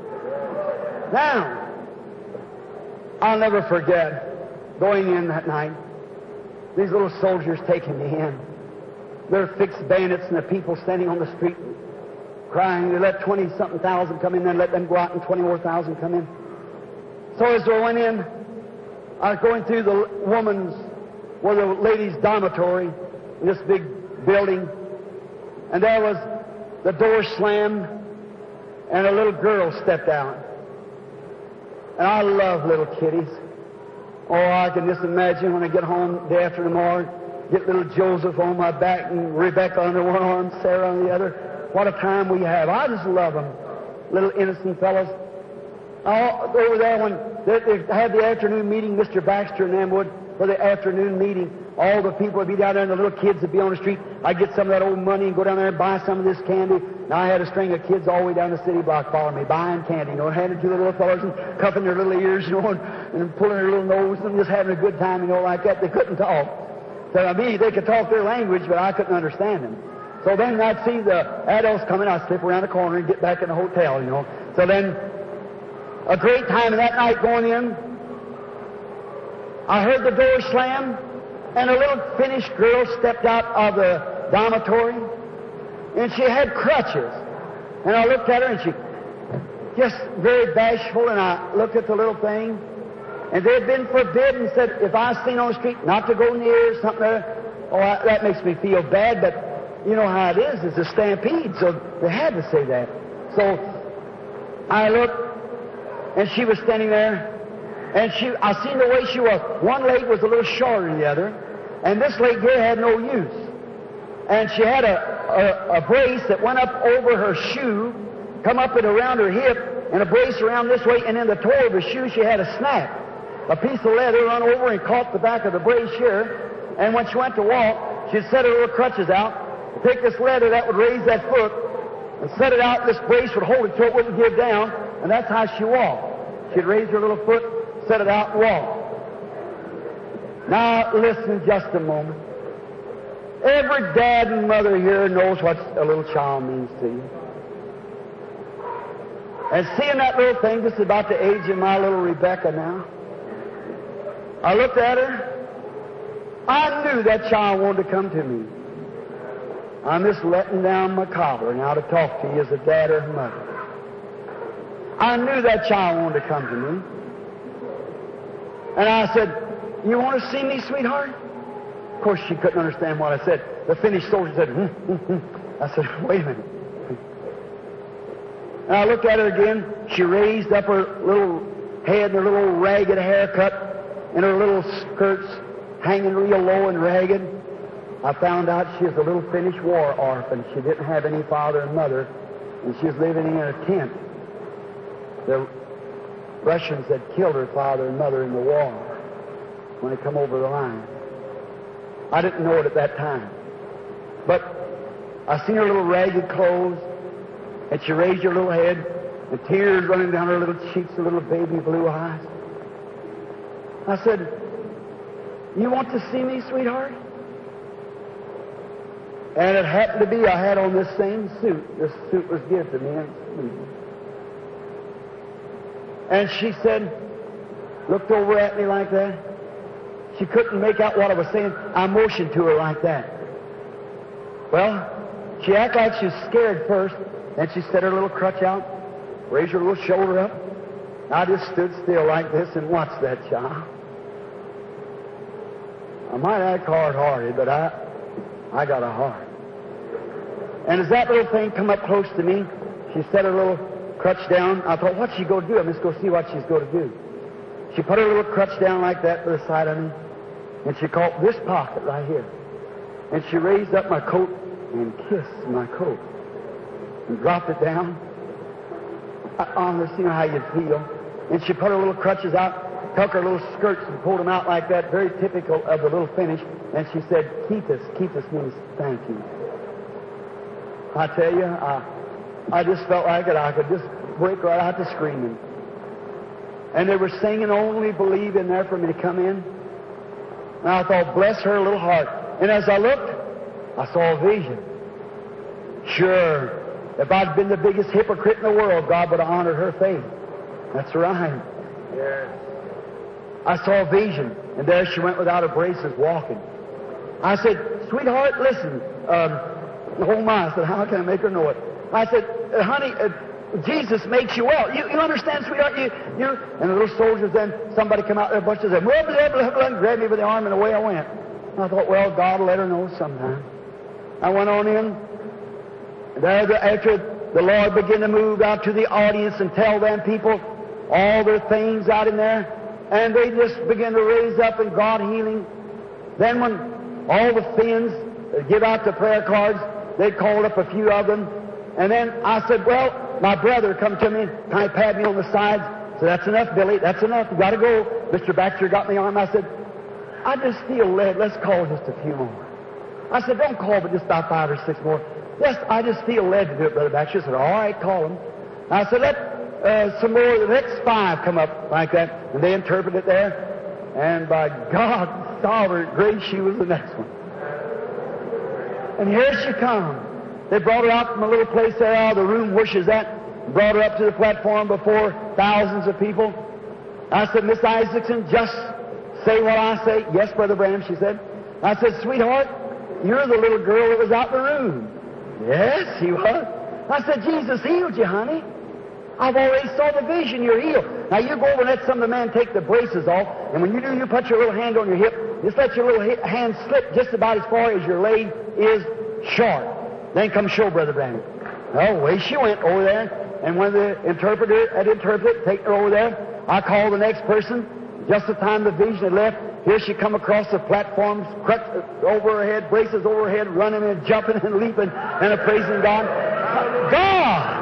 Now, I'll never forget going in that night, these little soldiers taking me in. They're fixed bayonets and the people standing on the street crying. They let 20-something thousand come in, then let them go out and 20 more thousand come in. So as I went in, I was going through the the ladies' dormitory in this big building, and there was the door slammed, and a little girl stepped out. And I love little kiddies. Oh, I can just imagine when I get home day after tomorrow, get little Joseph on my back and Rebecca under one arm, Sarah on the other. What a time we have. I just love them. Little innocent fellows. Over there when they had the afternoon meeting, Mr. Baxter and them would, for the afternoon meeting, all the people would be down there and the little kids would be on the street. I'd get some of that old money and go down there and buy some of this candy. Now I had a string of kids all the way down the city block following me, buying candy, and handing to the little fellows and cuffing their little ears, and pulling their little nose and just having a good time, like that. They couldn't talk. So I mean, they could talk their language, but I couldn't understand them. So then I'd see the adults coming, I'd slip around the corner and get back in the hotel, So then, a great time that night going in, I heard the door slam, and a little Finnish girl stepped out of the dormitory, and she had crutches. And I looked at her, and she just very bashful, and I looked at the little thing, and they had been forbidden, said, if I was seen on the street, not to go near something that makes me feel bad, but you know how it is, it's a stampede, so they had to say that. So I looked, and she was standing there, and I seen the way she was. One leg was a little shorter than the other, and this leg here had no use. And she had a brace that went up over her shoe, come up and around her hip, and a brace around this way, and in the toe of her shoe she had a snap. A piece of leather run over and caught the back of the brace here, and when she went to walk, she'd set her little crutches out, take this leather that would raise that foot, and set it out, this brace would hold it so it wouldn't give down, and that's how she walked. She'd raise her little foot, set it out, and walk. Now, listen just a moment. Every dad and mother here knows what a little child means to you. And seeing that little thing just about the age of my little Rebecca now, I looked at her. I knew that child wanted to come to me. I'm just letting down my collar now to talk to you as a dad or a mother. I knew that child wanted to come to me. And I said, you want to see me, sweetheart? Of course, she couldn't understand what I said. The Finnish soldier said, I said, wait a minute. And I looked at her again. She raised up her little head and her little ragged haircut and her little skirts hanging real low and ragged. I found out she was a little Finnish war orphan. She didn't have any father and mother, and she was living in a tent. The Russians had killed her father and mother in the war when they come over the line. I didn't know it at that time. But I seen her little ragged clothes, and she raised her little head, and tears running down her little cheeks, her little baby blue eyes. I said, you want to see me, sweetheart? And it happened to be I had on this same suit. This suit was given to me in Sweden. And she said, looked over at me like that. She couldn't make out what I was saying. I motioned to her like that. Well, she acted like she was scared first. Then she set her little crutch out, raised her little shoulder up. I just stood still like this and watched that child. I might act hard-hearted, but I got a heart. And as that little thing come up close to me, she set her little crutch down. I thought, what's she going to do? I'm just going to see what she's going to do. She put her little crutch down like that to the side of me, and she caught this pocket right here. And she raised up my coat and kissed my coat and dropped it down. I honestly see how you'd feel. And she put her little crutches out, took her little skirts and pulled them out like that, very typical of the little finish. And she said, Keithus. Keithus means thank you. I tell you, I just felt like it. I could just break right out to screaming. And they were singing Only Believe in there for me to come in. And I thought, bless her little heart. And as I looked, I saw a vision. Sure, if I'd been the biggest hypocrite in the world, God would have honored her faith. That's right. Yes. I saw a vision, and there she went without her braces walking. I said, sweetheart, listen. Oh my, I said, how can I make her know it? I said, honey, Jesus makes you well. You understand, sweetheart? You. And the little soldiers, then somebody come out there, bunch of them, and grabbed me by the arm, and away I went. And I thought, well, God will let her know sometime. I went on in. There, after the Lord began to move out to the audience and tell them people all their things out in there, and they just began to raise up in God healing. Then when all the Finns give out the prayer cards, they called up a few of them. And then I said, well, my brother come to me, kind of pat me on the sides. So that's enough, Billy. That's enough. You got to go. Mr. Baxter got me on. I said, I just feel led. Let's call just a few more. I said, don't call, but just about 5 or 6 more. Yes, I just feel led to do it, Brother Baxter. I said, all right, call them. I said, let some more, the next 5 come up like that. And they interpreted it there. And by God's sovereign grace, she was the next one. And here she come. They brought her out from a little place there out of the room where she's at, brought her up to the platform before thousands of people. I said, Miss Isaacson, just say what I say. Yes, Brother Branham, she said. I said, sweetheart, you're the little girl that was out in the room. Yes, she was. I said, Jesus healed you, honey. I've already saw the vision, you're healed. Now you go over and let some of the men take the braces off, and when you do, you put your little hand on your hip, just let your little hand slip just about as far as your leg is short. Then come show Brother Branham. Well, away she went over there, and when the interpreter had interpreted, take her over there, I called the next person. Just the time the vision had left, here she come across the platforms, crutch over her head, braces over her head, running and jumping and leaping and praising God. God!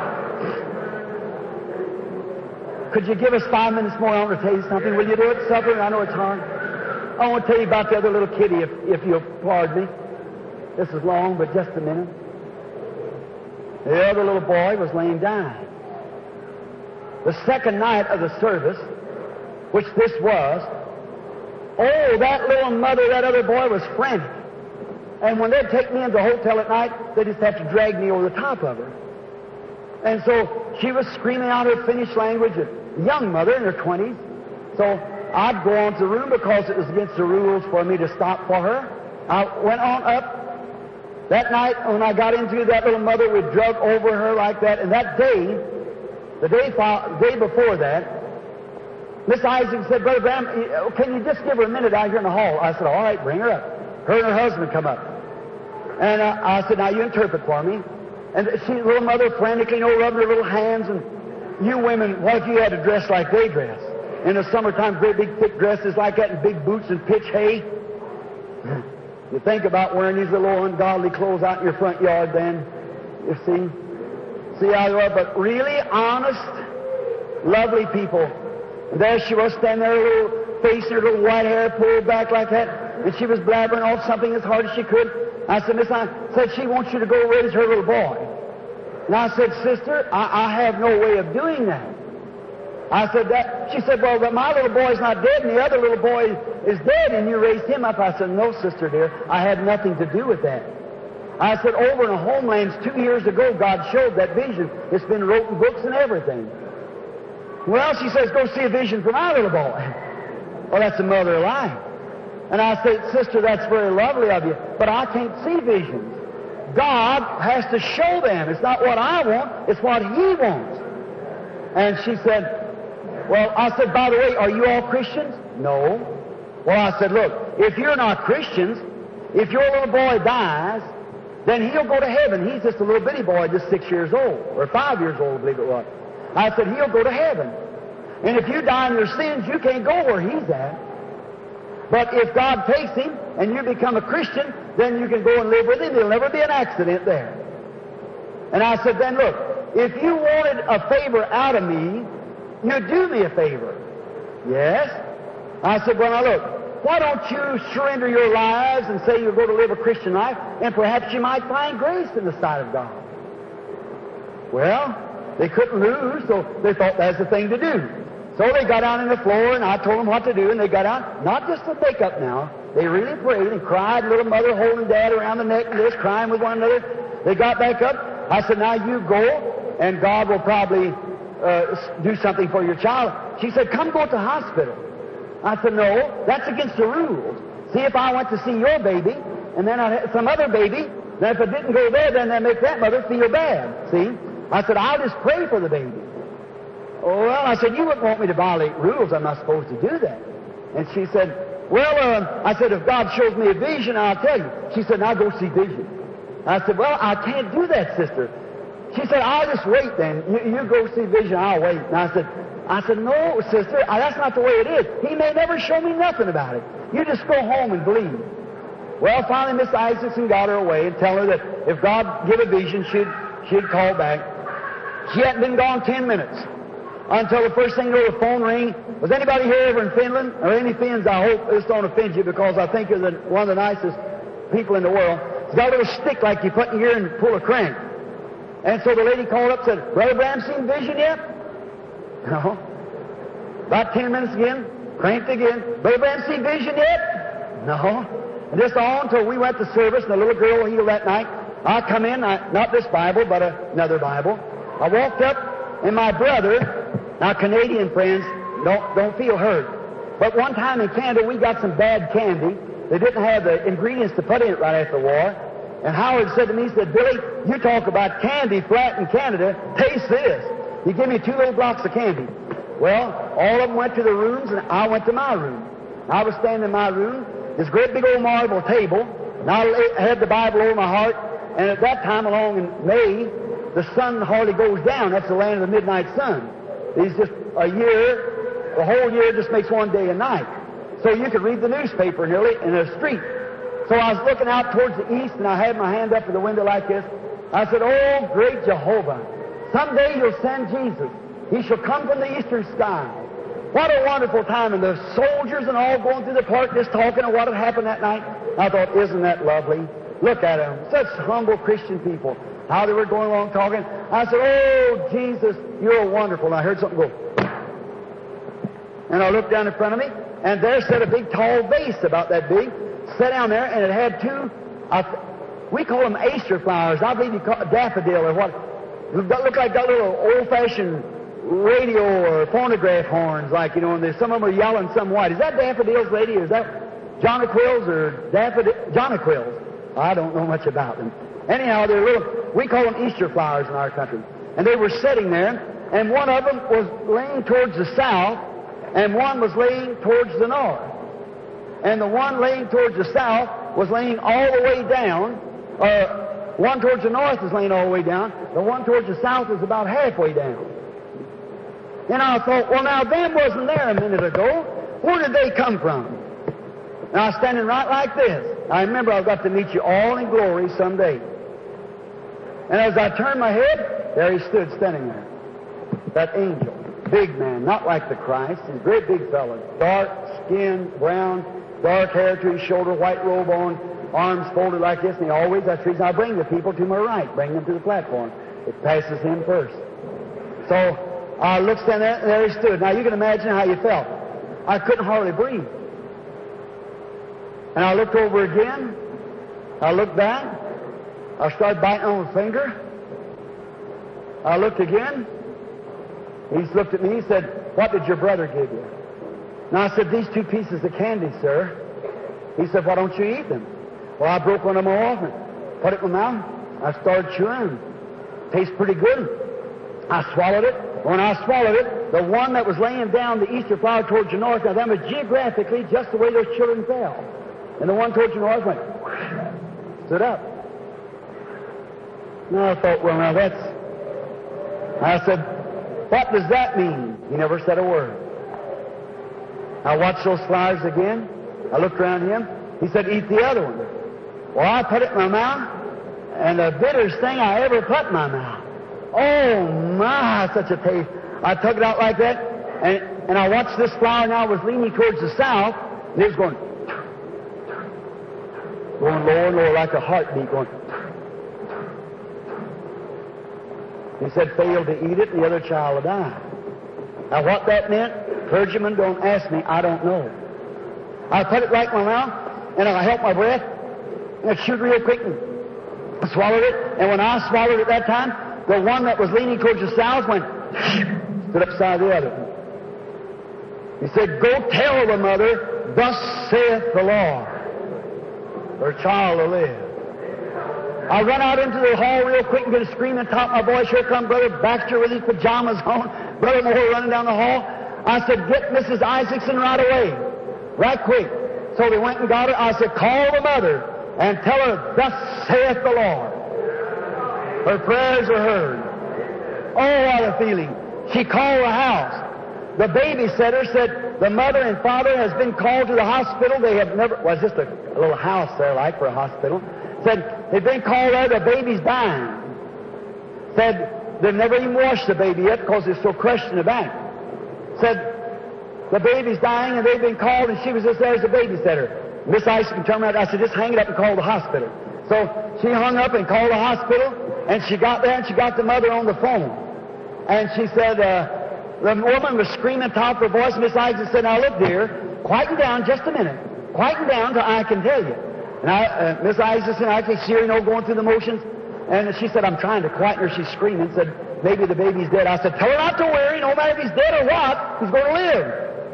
Could you give us 5 minutes more? I want to tell you something. Will you do it, supper? I know it's hard. I want to tell you about the other little kitty, if you'll pardon me. This is long, but just a minute. The other little boy was laying dying. The second night of the service, which this was, oh, that little mother, that other boy was frantic. And when they'd take me into the hotel at night, they'd just have to drag me over the top of her. And so she was screaming out her Finnish language, a young mother in her 20s. So I'd go on to the room because it was against the rules for me to stop for her. I went on up. That night, when I got into that little mother, we drug over her like that. And that day, the day before that, Miss Isaac said, Brother Branham, can you just give her a minute out here in the hall? I said, all right, bring her up. Her and her husband come up. And I said, now you interpret for me. And she, the little mother, frantically, rubbing her little hands. And you women, what if you had to dress like they dress? In the summertime, great big thick dresses like that and big boots and pitch hay. You think about wearing these little ungodly clothes out in your front yard then. You see how you are. But really honest, lovely people. And there she was standing there, her little face, her little white hair pulled back like that. And she was blabbering off something as hard as she could. I said, Miss, I said, she wants you to go raise her little boy. And I said, sister, I have no way of doing that. I said that. She said, well, but my little boy's not dead and the other little boy is dead and you raised him up. I said, no, sister dear, I had nothing to do with that. I said, over in the homelands 2 years ago, God showed that vision. It's been wrote in books and everything. Well, she says, go see a vision for my little boy. Well, that's the mother of life. And I said, sister, that's very lovely of you, but I can't see visions. God has to show them. It's not what I want, it's what He wants. And she said, well, I said, by the way, are you all Christians? No. Well, I said, look, if you're not Christians, if your little boy dies, then he'll go to heaven. He's just a little bitty boy, just 6 years old, or 5 years old, I believe it was. I said, he'll go to heaven. And if you die in your sins, you can't go where he's at. But if God takes him and you become a Christian, then you can go and live with him. There'll never be an accident there. And I said, then look, if you wanted a favor out of me, you'd do me a favor. Yes? I said, well, now look, why don't you surrender your lives and say you're going to live a Christian life, and perhaps you might find grace in the sight of God. Well, they couldn't lose, so they thought that's the thing to do. So they got down on the floor, and I told them what to do, and they got out, not just to make up now. They really prayed and cried, little mother holding dad around the neck and this, crying with one another. They got back up. I said, now you go, and God will probably do something for your child. She said, come go to the hospital. I said, no, that's against the rules. See, if I went to see your baby, and then I had some other baby, then if I didn't go there, then that make that mother feel bad. See? I said, I'll just pray for the baby. Oh, well, I said, you wouldn't want me to violate rules. I'm not supposed to do that. And she said, well, I said, if God shows me a vision, I'll tell you. She said, now go see vision. I said, well, I can't do that, sister. She said, I'll just wait then. You go see vision, I'll wait. And I said, no, sister, that's not the way it is. He may never show me nothing about it. You just go home and believe. Well, finally, Miss Isaacson got her away and tell her that if God give a vision, she'd call back. She hadn't been gone 10 minutes until the first thing you know, the phone rang. Was anybody here ever in Finland? Or any Finns? I hope this don't offend you, because I think you're one of the nicest people in the world. It's got a little stick like you put in here and pull a crank. And so the lady called up and said, Brother Branham seen vision yet? No. About 10 minutes again, cranked again. Brother Branham seen vision yet? No. And just on until we went to service, and the little girl healed that night. I come in, not this Bible, but another Bible. I walked up, and my brother, now Canadian friends, don't feel hurt. But one time in Canada, we got some bad candy. They didn't have the ingredients to put in it right after the war. And Howard said to me, he said, Billy, you talk about candy flat in Canada, taste this. He gave me 2 little blocks of candy. Well, all of them went to the rooms, and I went to my room. I was standing in my room, this great big old marble table, and I had the Bible over my heart, and at that time, along in May, the sun hardly goes down. That's the land of the midnight sun. It's just a year, the whole year just makes one day and night. So you could read the newspaper nearly in the street. So I was looking out towards the east, and I had my hand up to the window like this. I said, oh, great Jehovah, someday you'll send Jesus. He shall come from the eastern sky. What a wonderful time. And the soldiers and all going through the park just talking of what had happened that night. I thought, isn't that lovely? Look at them, such humble Christian people. How they were going along talking. I said, oh, Jesus, you're wonderful. And I heard something go. And I looked down in front of me, and there sat a big tall vase about that big. Sat down there, and it had 2, we call them Easter flowers. I believe you call it daffodil or what. That look like that little old-fashioned radio or phonograph horns, like, you know, and some of them are yellow and some white. Is that daffodils, lady? Or is that jonquils or jonquils? I don't know much about them. Anyhow, they're little, we call them Easter flowers in our country. And they were sitting there, and one of them was laying towards the south, and one was laying towards the north. And the one laying towards the south was laying all the way down. One towards the north is laying all the way down. The one towards the south is about halfway down. And I thought, well, now, them wasn't there a minute ago. Where did they come from? And I was standing right like this. I remember I've got to meet you all in glory someday. And as I turned my head, there he stood standing there. That angel. Big man, not like the Christ. He's a great big fellow. Dark skin, brown, dark hair to his shoulder, white robe on, arms folded like this. And he always, that's the reason I bring the people to my right, bring them to the platform. It passes him first. So I looked standing there, and there he stood. Now you can imagine how you felt. I couldn't hardly breathe. And I looked over again. I looked back. I started biting on my finger. I looked again. He looked at me. He said, "What did your brother give you?" Now I said, "These 2 pieces of candy, sir." He said, "Why don't you eat them?" Well, I broke one of them off and put it in my mouth. I started chewing. Tastes pretty good. I swallowed it. When I swallowed it, the one that was laying down the eastern flower towards the north, now that was geographically just the way those children fell. And the one towards the north went, stood up. Now I thought, well, now that's... I said, "What does that mean?" He never said a word. I watched those flowers again. I looked around him. He said, "Eat the other one." Well, I put it in my mouth, and the bitterest thing I ever put in my mouth. Oh, my, such a taste. I took it out like that, and I watched this flower now was leaning towards the south, and it was going lower and lower like a heartbeat going. He said, "Failed to eat it, and the other child will die." Now, what that meant, clergymen, don't ask me. I don't know. I put it right in my mouth, and I held my breath, and I chewed real quick and swallowed it. And when I swallowed it that time, the one that was leaning towards the south went, stood upside the other. He said, "Go tell the mother, thus saith the Lord, her child will live." I run out into the hall real quick and get a scream on top of my voice. Here come Brother Baxter with his pajamas on. Brother Moore running down the hall. I said, "Get Mrs. Isaacson right away. Right quick." So they went and got her. I said, "Call the mother and tell her, thus saith the Lord." Her prayers are heard. Oh, what a feeling. She called the house. The babysitter said, "The mother and father has been called to the hospital. They have never..." Well, it's just a little house there, like, for a hospital. Said, "They've been called there, the baby's dying." Said, "They've never even washed the baby yet because it's so crushed in the back." Said, "The baby's dying and they've been called," and she was just there as a babysitter. Miss Isaacson turned around. I said, "Just hang it up and call the hospital." So she hung up and called the hospital, and she got there and she got the mother on the phone. And she said, the woman was screaming top of her voice. Miss Isaacson said, "Now look, dear, quieten down just a minute. Quieten down till I can tell you." And Miss Isaacson, I could see her, going through the motions. And she said, "I'm trying to quieten her." She's screaming. Said, "Maybe the baby's dead." I said, "Tell her not to worry. No matter if he's dead or what, he's going to live."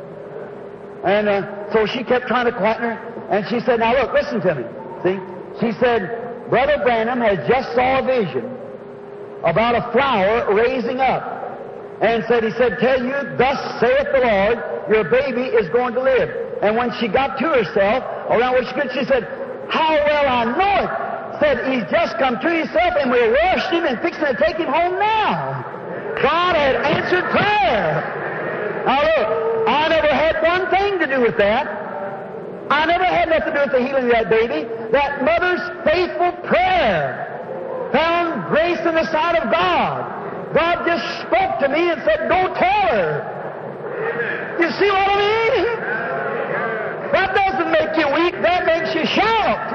And so she kept trying to quieten her. And she said, "Now look, listen to me." See? She said, "Brother Branham has just saw a vision about a flower raising up. And he said, tell you, thus saith the Lord, your baby is going to live." And when she got to herself, around where she could, she said, "How well I know it." Said, "He's just come to himself and we washed him and fixing to take him home now." God had answered prayer. Now look, I never had one thing to do with that. I never had nothing to do with the healing of that baby. That mother's faithful prayer found grace in the sight of God. God just spoke to me and said, "Go tell her." You see what I mean? That doesn't make you weak. That makes you shout.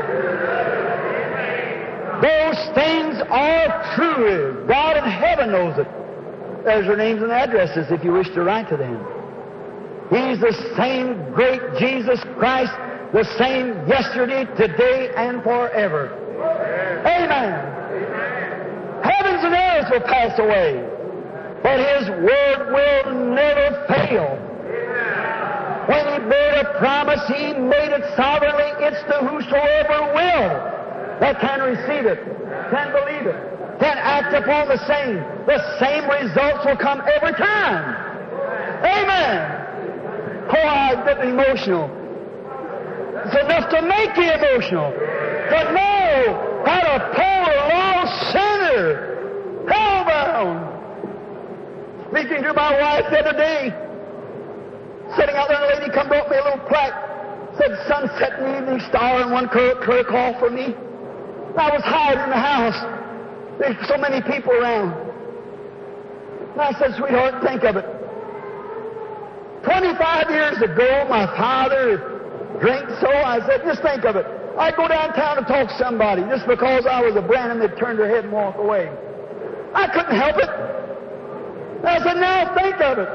Those things are true. God in heaven knows it. There's their names and addresses if you wish to write to them. He's the same great Jesus Christ, the same yesterday, today, and forever. Amen. Heavens and earth will pass away, but His Word will never fail. When He made a promise, He made it sovereignly. It's to whosoever will that can receive it, can believe it, can act upon the same. The same results will come every time. Amen. Oh, I get emotional. It's enough to make you emotional. To know how to pull a lost sinner, hellbound. Speaking to my wife the other day, sitting out there, and a lady come brought me a little plaque. Said sunset and evening star and one clear call for me. I was hiding in the house. There's so many people around. And I said, "Sweetheart, think of it. 25 years ago, my father drank so." I said, "Just think of it. I'd go downtown and talk to somebody just because I was a Branham, they'd turn their head and walk away. I couldn't help it." I said, "Now think of it.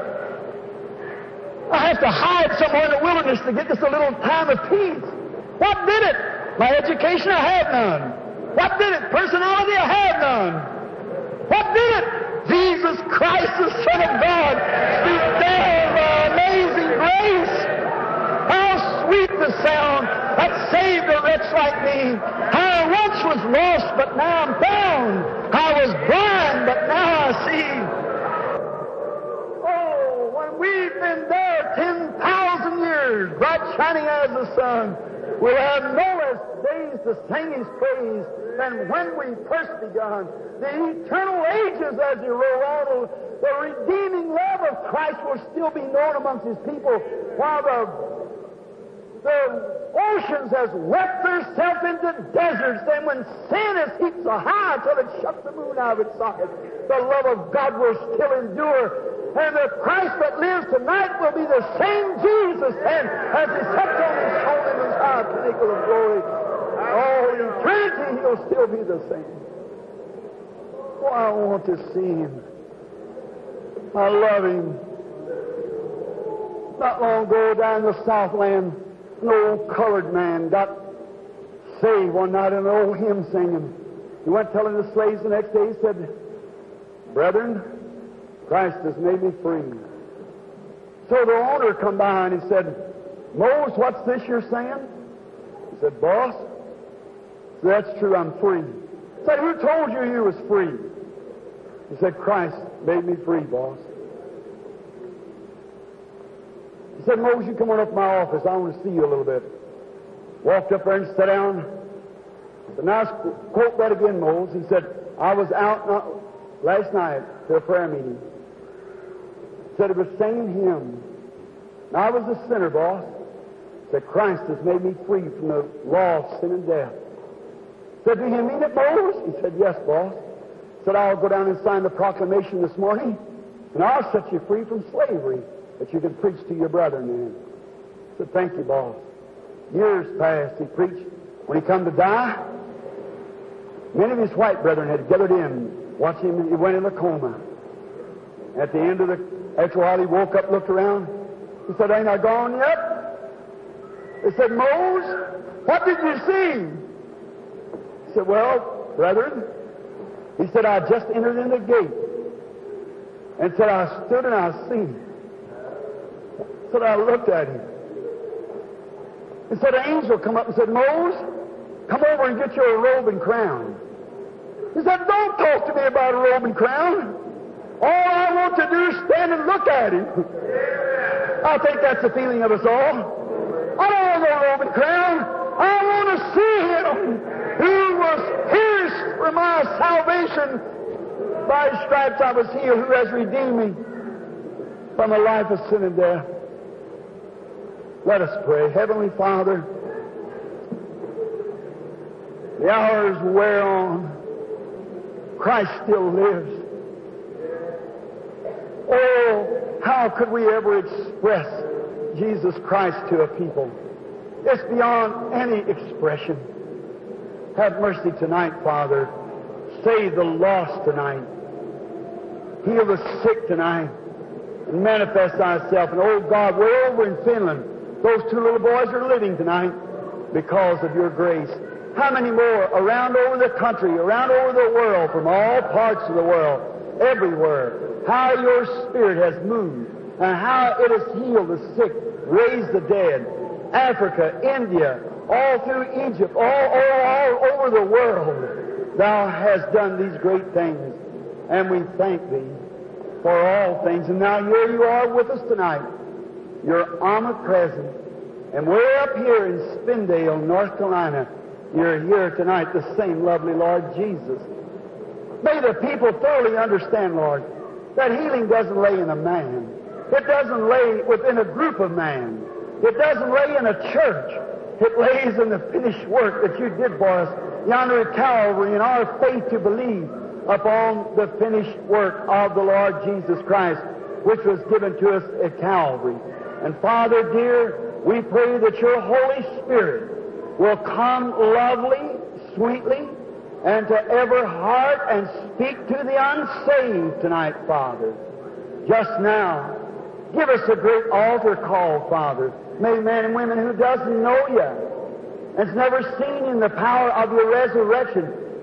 I have to hide somewhere in the wilderness to get just a little time of peace. What did it? My education, I had none. What did it? Personality? I have none. What did it? Jesus Christ, the Son of God, stooped down by amazing grace. How sweet the sound that saved a wretch like me. I once was lost, but now I'm found. I was blind, but now I see. Oh, when we've been there 10,000 years, bright shining as the sun, we'll have no less days to sing His praise than when we first begun. The eternal ages as you roll on, the redeeming love of Christ will still be known amongst His people, while the oceans has wept themselves into deserts. Then when sin is heaped so high till it shuts the moon out of its socket, the love of God will still endure. And the Christ that lives tonight will be the same Jesus then as He sits on His throne in His high pinnacle of glory. All eternity He'll still be the same. Oh, I want to see Him. I love Him. Not long ago down in the Southland, an old colored man got saved one night in an old hymn singing. He went telling the slaves the next day, he said, "Brethren, Christ has made me free." So the owner come by and he said, "Mose, what's this you're saying?" He said, "Boss, that's true, I'm free." He said, "Who told you you was free?" He said, "Christ made me free, boss." He said, "Mose, you come on up to my office. I want to see you a little bit." Walked up there and sat down. The nice quote that again, Mose. He said, "I was out last night to a prayer meeting." He said, "It was singing hymns. And I was a sinner, boss." He said, "Christ has made me free from the law of sin and death." He said, "Do you mean it, Mose?" He said, "Yes, boss." He said, "I'll go down and sign the proclamation this morning, and I'll set you free from slavery, that you can preach to your brethren then." I said, "Thank you, boss." Years passed, he preached. When he come to die, many of his white brethren had gathered in, watched him. He went in a coma. At the end of after a while, he woke up, looked around. He said, "Ain't I gone yet?" They said, "Mose, what did you see?" He said, "Well, brethren," he said, "I just entered in the gate." And said, "I stood and I seen him." Said, "I looked at him." He said, "An angel come up and said, 'Mose, come over and get your robe and crown.'" He said, "Don't talk to me about a robe and crown. All I want to do is stand and look at him." I think that's the feeling of us all. I don't want no robe and crown. I want to see Him who was pierced for my salvation. By His stripes I was healed, who has redeemed me from a life of sin and death. Let us pray. Heavenly Father, the hours wear on. Christ still lives. Oh, how could we ever express Jesus Christ to a people? It's beyond any expression. Have mercy tonight, Father. Save the lost tonight. Heal the sick tonight. And manifest Thyself. And oh God, way over in Finland, those two little boys are living tonight because of Your grace. How many more around over the country, around over the world, from all parts of the world, everywhere, how Your Spirit has moved and how it has healed the sick, raised the dead. Africa, India, all through Egypt, all over the world, Thou hast done these great things. And we thank Thee for all things. And now here You are with us tonight. You're omnipresent. And way up here in Spindale, North Carolina, You're here tonight, the same lovely Lord Jesus. May the people thoroughly understand, Lord, that healing doesn't lay in a man. It doesn't lay within a group of men. It doesn't lay in a church. It lays in the finished work that You did for us yonder at Calvary, in our faith to believe upon the finished work of the Lord Jesus Christ, which was given to us at Calvary. And Father dear, we pray that Your Holy Spirit will come lovely, sweetly, and to every heart and speak to the unsaved tonight, Father. Just now, give us a great altar call, Father. May men and women who doesn't know You, and's never seen in the power of Your resurrection,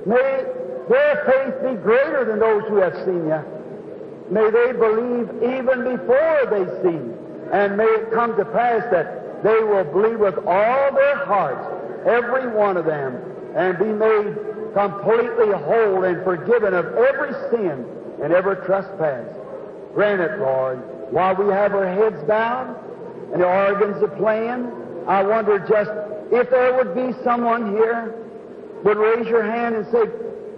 May their faith be greater than those who have seen you. May they believe even before they see. And may it come to pass that they will believe with all their hearts, every one of them, and be made completely whole and forgiven of every sin and every trespass. Grant it, Lord. While we have our heads bowed and the organs are playing, I wonder just if there would be someone here would raise your hand and say,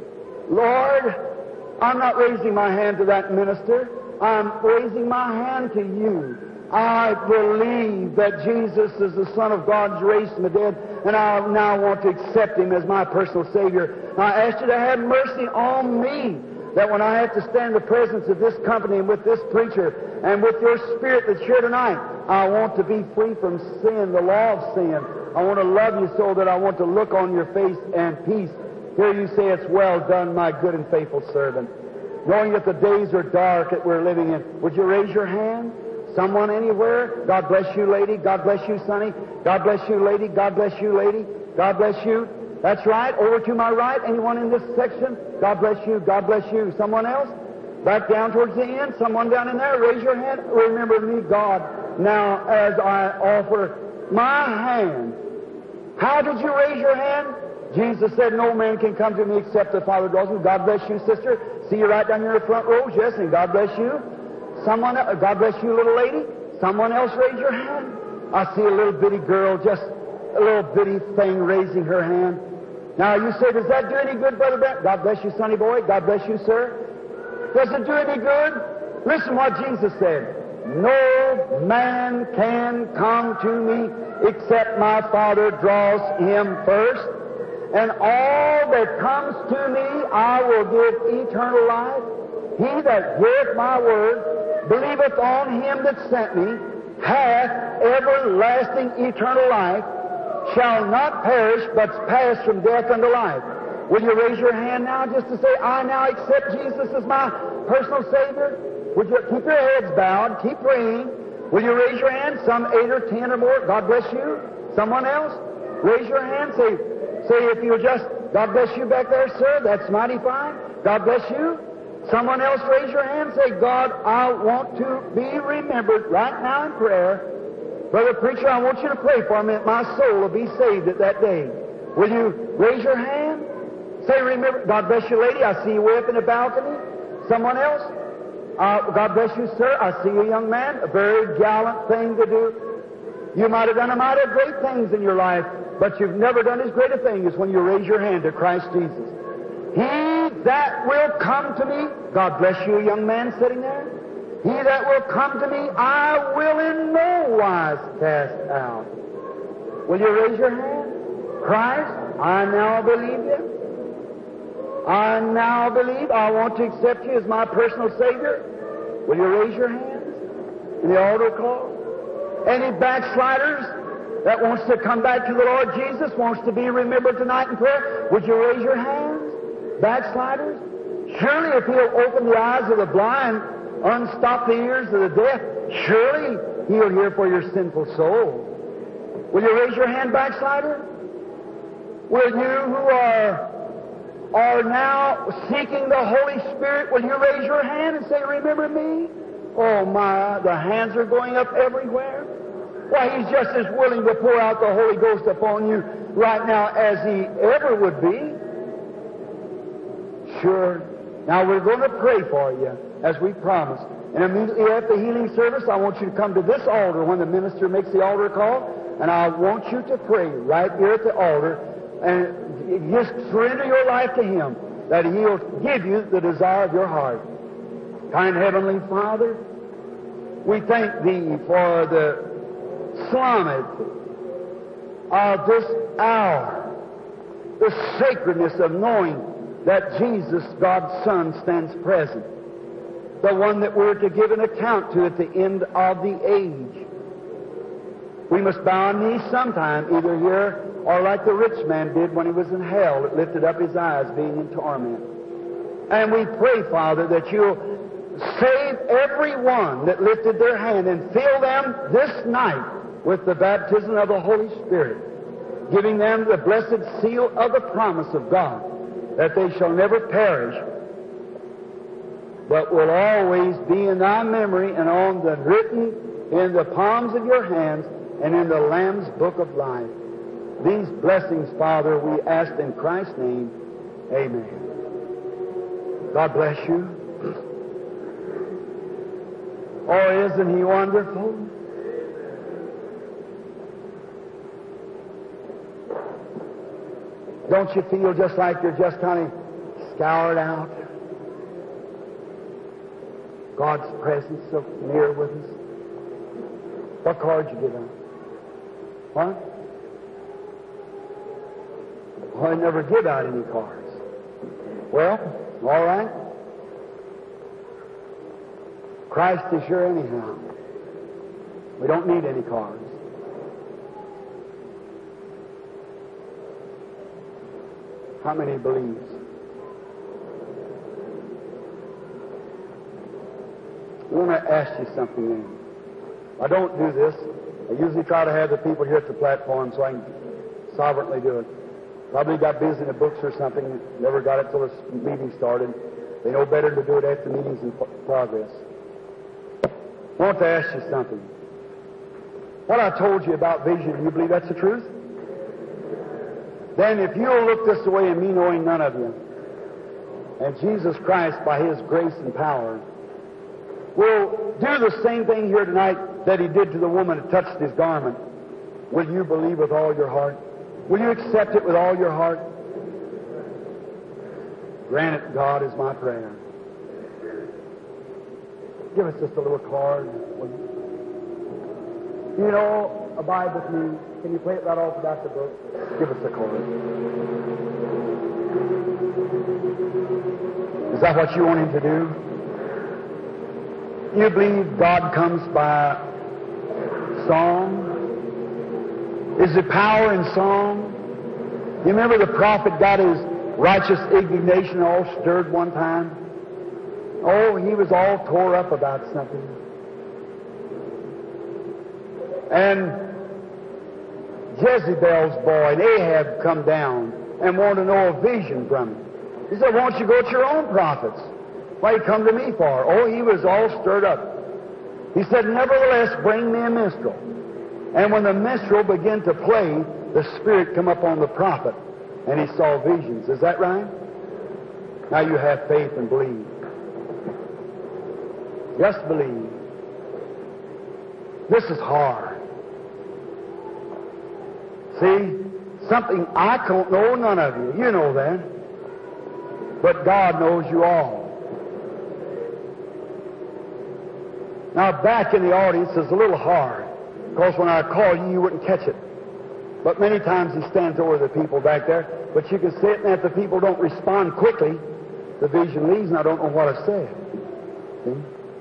Lord, I'm not raising my hand to that minister. I'm raising my hand to you. I believe that Jesus is the Son of God raised from the dead, and I now want to accept Him as my personal Savior. I ask you to have mercy on me, that when I have to stand in the presence of this company and with this preacher and with your Spirit that's here tonight, I want to be free from sin, the law of sin. I want to love you so that I want to look on your face and peace. Hear you say, it's well done, my good and faithful servant. Knowing that the days are dark that we're living in, would you raise your hand? Someone anywhere? God bless you, lady. God bless you, sonny. God bless you, lady. God bless you, lady. God bless you. That's right. Over to my right. Anyone in this section? God bless you. God bless you. Someone else? Back down towards the end. Someone down in there. Raise your hand. Remember me, God. Now, as I offer my hand, how did you raise your hand? Jesus said, no man can come to me except the Father draws him. God bless you, sister. See you right down here in the front rows. Yes, and God bless you. Someone else, God bless you, little lady. Someone else raise your hand. I see a little bitty girl, just a little bitty thing raising her hand. Now you say, does that do any good, Brother Brent? God bless you, sonny boy. God bless you, sir. Does it do any good? Listen what Jesus said. No man can come to me except my Father draws him first. And all that comes to me I will give eternal life. He that heareth my word, believeth on him that sent me, hath everlasting eternal life, shall not perish, but pass from death unto life. Will you raise your hand now just to say, I now accept Jesus as my personal Savior? Would you keep your heads bowed, keep praying. Will you raise your hand? Some 8 or 10 or more. God bless you. Someone else? Raise your hand. Say if you'll just, God bless you back there, sir. That's mighty fine. God bless you. Someone else raise your hand. Say, God, I want to be remembered right now in prayer. Brother Preacher, I want you to pray for me that my soul will be saved at that day. Will you raise your hand? Say, remember. God bless you, lady. I see you way up in the balcony. Someone else? God bless you, sir. I see you, young man. A very gallant thing to do. You might have done a mighty great things in your life, but you've never done as great a thing as when you raise your hand to Christ Jesus. He that will come to me, God bless you, young man sitting there. He that will come to me, I will in no wise cast out. Will you raise your hand? Christ, I now believe you. I now believe. I want to accept you as my personal Savior. Will you raise your hands in the altar call? Any backsliders that wants to come back to the Lord Jesus, wants to be remembered tonight in prayer, would you raise your hands? Backsliders? Surely if He'll open the eyes of the blind, unstop the ears of the deaf, surely He'll hear for your sinful soul. Will you raise your hand, backslider? Will you who are now seeking the Holy Spirit, will you raise your hand and say, remember me? Oh my, the hands are going up everywhere. Why, He's just as willing to pour out the Holy Ghost upon you right now as He ever would be. Sure. Now we're going to pray for you as we promised. And immediately after the healing service, I want you to come to this altar when the minister makes the altar call, and I want you to pray right here at the altar and just surrender your life to Him, that He'll give you the desire of your heart. Kind Heavenly Father, we thank Thee for the solemnity of this hour, the sacredness of knowing that Jesus, God's Son, stands present, the one that we're to give an account to at the end of the age. We must bow our knees sometime, either here or like the rich man did when he was in hell, that lifted up his eyes being in torment. And we pray, Father, that You'll save every one that lifted their hand and fill them this night with the baptism of the Holy Spirit, giving them the blessed seal of the promise of God. that they shall never perish, but will always be in thy memory and on the written in the palms of your hands and in the Lamb's book of life. These blessings, Father, we ask in Christ's name. Amen. God bless you. Oh, isn't He wonderful? Don't you feel just like you're just kind of scoured out? God's presence so near with us. What card you get on? What? Well, I never give out any cards. Well, all right. Christ is sure anyhow. We don't need any cards. How many believes? I want to ask you something then. I don't do this. I usually try to have the people here at the platform so I can sovereignly do it. Probably got busy in the books or something, never got it till the meeting started. They know better to do it after the meeting's in progress. I want to ask you something. What I told you about vision, do you believe that's the truth? Then if you'll look this way and me knowing none of you, and Jesus Christ by His grace and power will do the same thing here tonight that He did to the woman that touched His garment, will you believe with all your heart? Will you accept it with all your heart? Grant it, God, is my prayer. Give us just a little card. You know, abide with me. Can you play it right off about the book? Give us a card. Is that what you want Him to do? You believe God comes by song? Is there power in song? You remember the prophet got his righteous indignation all stirred one time? Oh, he was all tore up about something. And Jezebel's boy and Ahab come down and wanted to know a vision from him. He said, why don't you go to your own prophets? Why you come to me for? Oh, he was all stirred up. He said, nevertheless, bring me a minstrel. And when the minstrel began to play, the Spirit come up on the prophet, and he saw visions. Is that right? Now you have faith and believe. Just believe. This is hard. See, something I don't know, none of you. You know that. But God knows you all. Now back in the audience is a little hard. Because when I call you, you wouldn't catch it. But many times He stands over the people back there. But you can see it, and if the people don't respond quickly, the vision leaves, and I don't know what I said. See?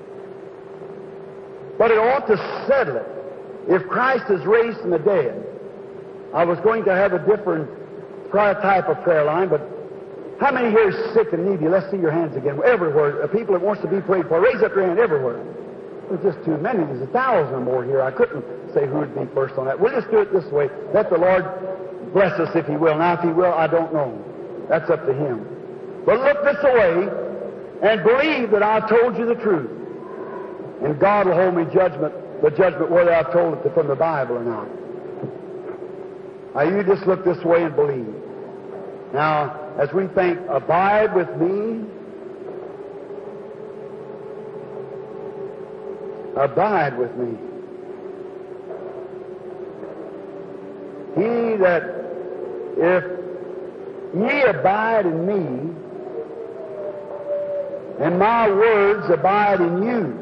But it ought to settle it. If Christ is raised from the dead, I was going to have a different type of prayer line, but how many here is sick and needy? Let's see your hands again. Everywhere. People that wants to be prayed for, raise up your hand everywhere. There's just too many. There's 1,000 or more here. I couldn't say who would be first on that. We'll just do it this way. Let the Lord bless us if He will. Now, if He will, I don't know. That's up to Him. But look this way and believe that I told you the truth. And God will hold me the judgment whether I've told it from the Bible or not. Now, you just look this way and believe. Now, as we think, abide with me. Abide with me. He that, if ye abide in me, and my words abide in you,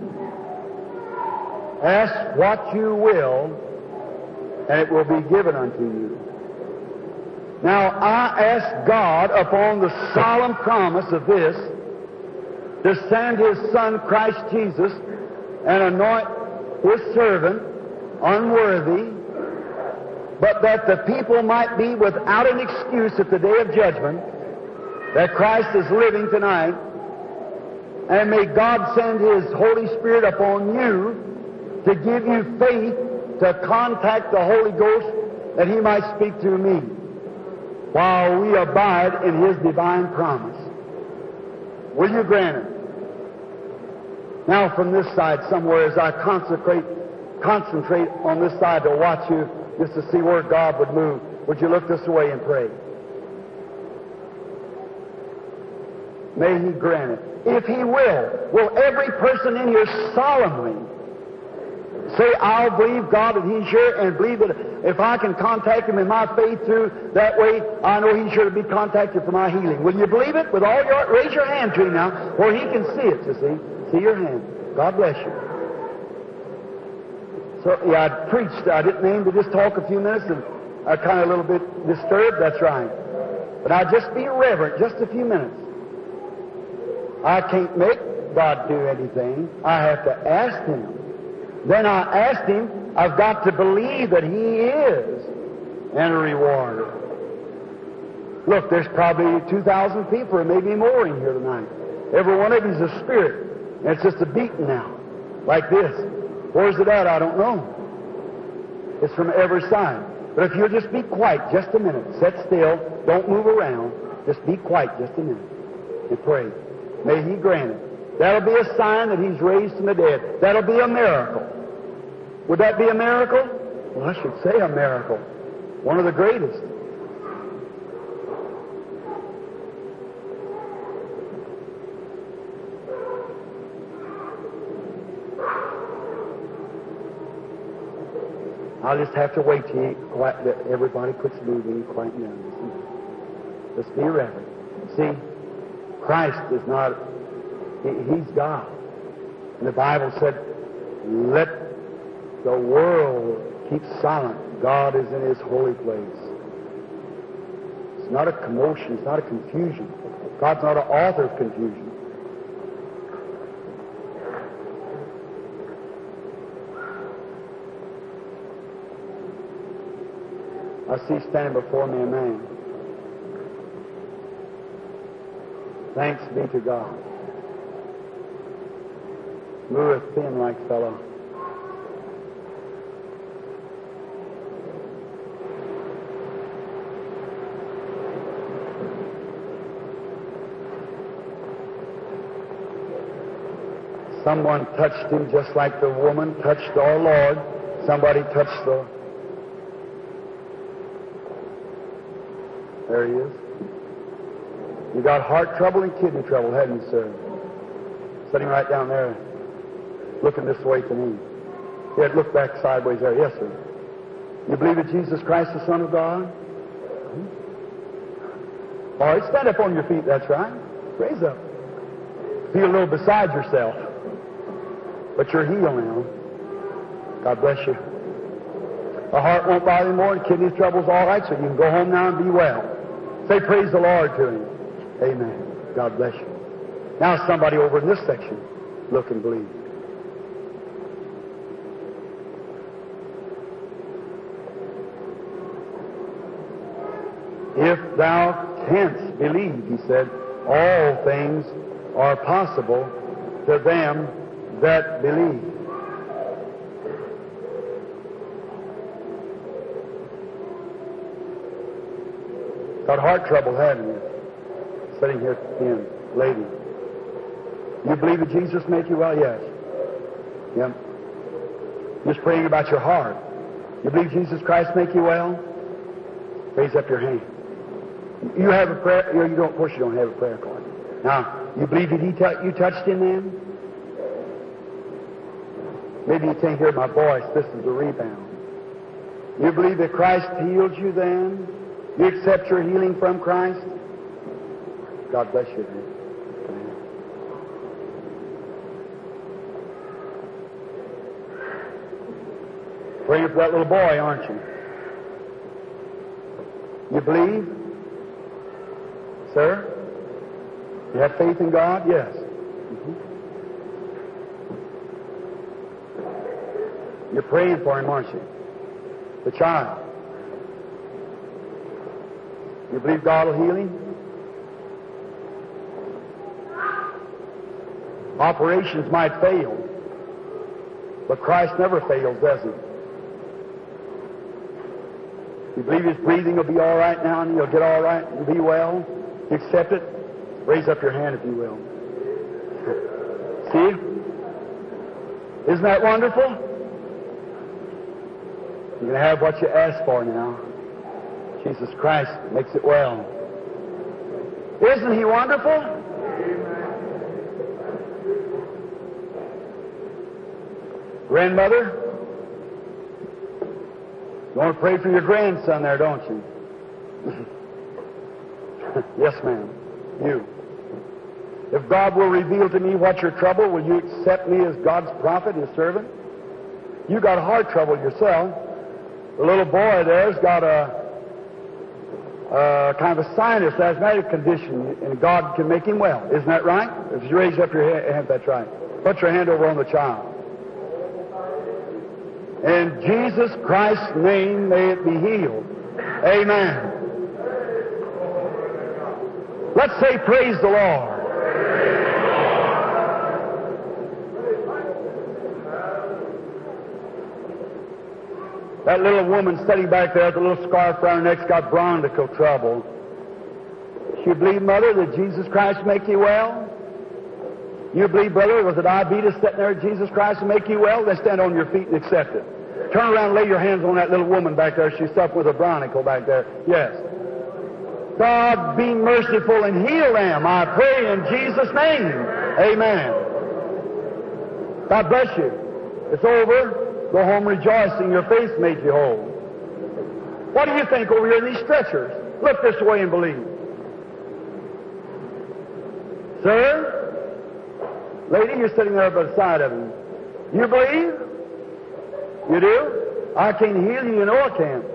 ask what you will, and it will be given unto you. Now, I ask God upon the solemn promise of this, to send His Son, Christ Jesus, and anoint His servant unworthy, but that the people might be without an excuse at the day of judgment, that Christ is living tonight, and may God send His Holy Spirit upon you to give you faith to contact the Holy Ghost that He might speak through me. while we abide in His divine promise. Will you grant it? Now from this side somewhere, as I concentrate on this side to watch you, just to see where God would move, would you look this way and pray? May He grant it. If He will every person in here solemnly say, I'll believe God that He's here, and believe that if I can contact Him in my faith through that way, I know He's sure to be contacted for my healing. Will you believe it? With all your, raise your hand to Him now, where He can see it, you see. See your hand. God bless you. So, yeah, I preached. I didn't aim to just talk a few minutes, and I kind of a little bit disturbed. That's right. But I'll just be reverent just a few minutes. I can't make God do anything. I have to ask Him. Then I asked Him, I've got to believe that He is and a rewarder. Look, there's probably 2,000 people or maybe more in here tonight. Every one of you is a spirit. And it's just a beating now, like this. Where's it at? I don't know. It's from every side. But if you'll just be quiet just a minute, sit still, don't move around, just be quiet just a minute and pray. May He grant it. That'll be a sign that He's raised from the dead. That'll be a miracle. Would that be a miracle? Well, I should say a miracle. One of the greatest. I'll just have to wait till everybody quits moving and quieten down. Let's be reverent. See, Christ is not, He's God. And the Bible said, let the world keep silent. God is in His holy place. It's not a commotion. It's not a confusion. God's not an author of confusion. I see standing before me a man. Thanks be to God. Smooth, thin-like fellow. Someone touched him just like the woman touched our Lord. Somebody touched the... There he is. You got heart trouble and kidney trouble, haven't you, sir? Sitting right down there, looking this way to me. Yeah, look back sideways there. Yes, sir. You believe that Jesus Christ is the Son of God? All right, stand up on your feet. That's right. Raise up. Feel a little beside yourself. But you're healed now. God bless you. The heart won't bother you more, and kidney trouble's all right, so you can go home now and be well. Say praise the Lord to Him. Amen. God bless you. Now somebody over in this section, look and believe. If thou canst believe, He said, all things are possible to them that believe. Got heart trouble, haven't you? Sitting here in, lady. You believe that Jesus made you well? Yes. Yep. Just praying about your heart. You believe Jesus Christ make you well? Raise up your hand. You have a prayer. You don't. Of course, you don't have a prayer card. Now, you believe that you touched Him then? Maybe you can't hear my voice. This is a rebound. You believe that Christ healed you then? You accept your healing from Christ? God bless you then. Praying for that little boy, aren't you? You believe? Sir? You have faith in God? Yes. You're praying for him, aren't you? The child. You believe God will heal him? Operations might fail, but Christ never fails, does He? You believe his breathing will be all right now and you'll get all right and be well? You accept it? Raise up your hand if you will. See? Isn't that wonderful? You're going to have what you ask for now. Jesus Christ makes it well. Isn't he wonderful? Grandmother, you want to pray for your grandson there, don't you? Yes, ma'am. You. If God will reveal to me what's your trouble, will you accept me as God's prophet, His servant? You got heart trouble yourself. The little boy there's got a kind of a sinus asthmatic condition, and God can make him well. Isn't that right? If you raise up your hand, that's right. Put your hand over on the child. In Jesus Christ's name, may it be healed. Amen. Let's say, praise the Lord. That little woman sitting back there with a little scarf around her neck's got bronchial trouble. You believe, Mother, that Jesus Christ make you well? You believe, brother, was it diabetes sitting there, Jesus Christ will make you well? Then stand on your feet and accept it. Turn around and lay your hands on that little woman back there. She's suffering with a bronchial back there. Yes. God, be merciful and heal them, I pray in Jesus' name. Amen. God bless you. It's over. Go home rejoicing. Your faith made you whole. What do you think over here in these stretchers? Look this way and believe. Sir? Lady, you're sitting there by the side of him. You believe? You do? I can't heal you. You know I can't.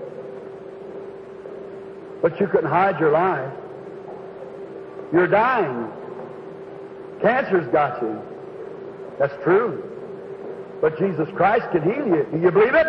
But you couldn't hide your life. You're dying. Cancer's got you. That's true. But Jesus Christ can heal you. Do you believe it?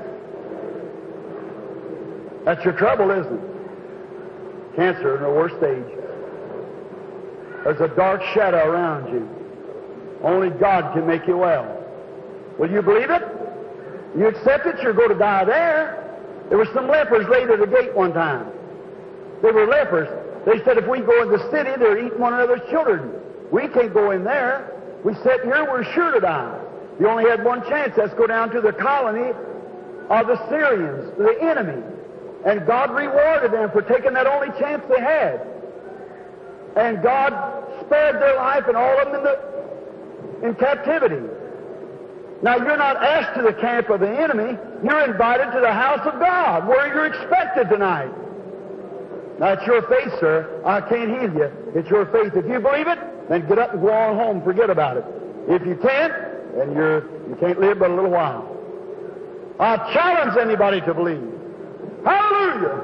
That's your trouble, isn't it? Cancer in the worst stage. There's a dark shadow around you. Only God can make you well. Will you believe it? You accept it, you're going to die there. There were some lepers laid at the gate one time. They were lepers. They said if we go in the city, they're eating one another's children. We can't go in there. We sit here, we're sure to die. You only had one chance. Let's go down to the colony of the Syrians, the enemy. And God rewarded them for taking that only chance they had. And God spared their life and all of them in captivity. Now, you're not asked to the camp of the enemy. You're invited to the house of God, where you're expected tonight. Now, it's your faith, sir. I can't heal you. It's your faith. If you believe it, then get up and go on home. Forget about it. If you can't, then you can't live but a little while. I challenge anybody to believe. Hallelujah!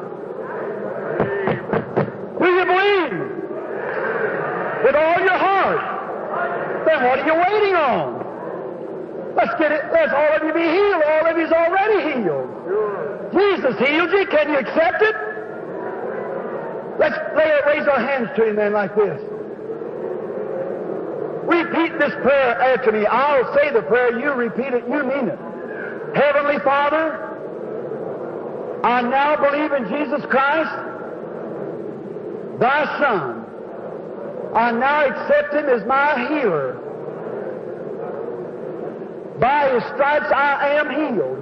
Do you believe? With all your heart. Then what are you waiting on? Let's get it. Let's all of you be healed. All of you's already healed. Jesus healed you. Can you accept it? Let's raise our hands to Him then like this. Repeat this prayer after me. I'll say the prayer. You repeat it. You mean it. Heavenly Father, I now believe in Jesus Christ, Thy Son. I now accept Him as my healer. By His stripes I am healed.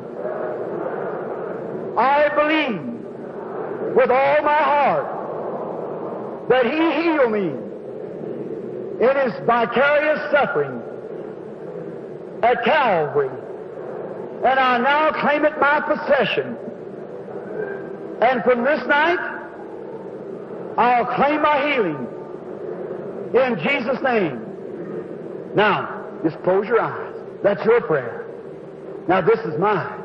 I believe with all my heart that He healed me in His vicarious suffering at Calvary. And I now claim it my possession. And from this night, I'll claim my healing in Jesus' name. Now, just close your eyes. That's your prayer. Now, this is mine.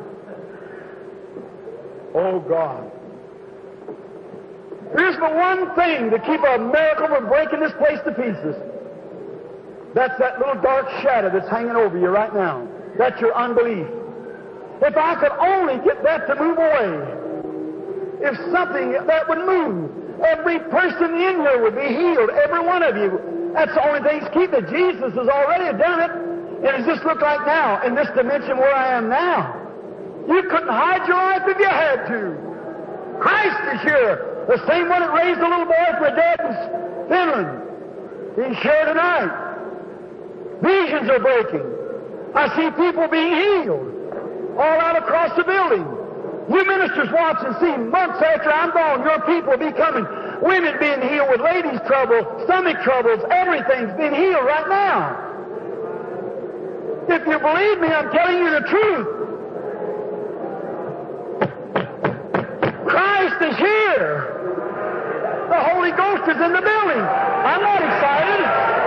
Oh, God. There's but one thing to keep a miracle from breaking this place to pieces. That's that little dark shadow that's hanging over you right now. That's your unbelief. If I could only get that to move away, if something that would move, every person in here would be healed, every one of you. That's the only thing that's keeping it. Jesus has already done it. And it just looked like now, in this dimension where I am now. You couldn't hide your life if you had to. is here. The same one that raised the little boy from the dead in Finland. He's here tonight. Visions are breaking. I see people being healed all out across the building. You ministers watch and see months after I'm gone, your people be coming. Women being healed with ladies' trouble, stomach troubles, everything's being healed right now. If you believe me, I'm telling you the truth. Christ is here. The Holy Ghost is in the building. I'm not excited.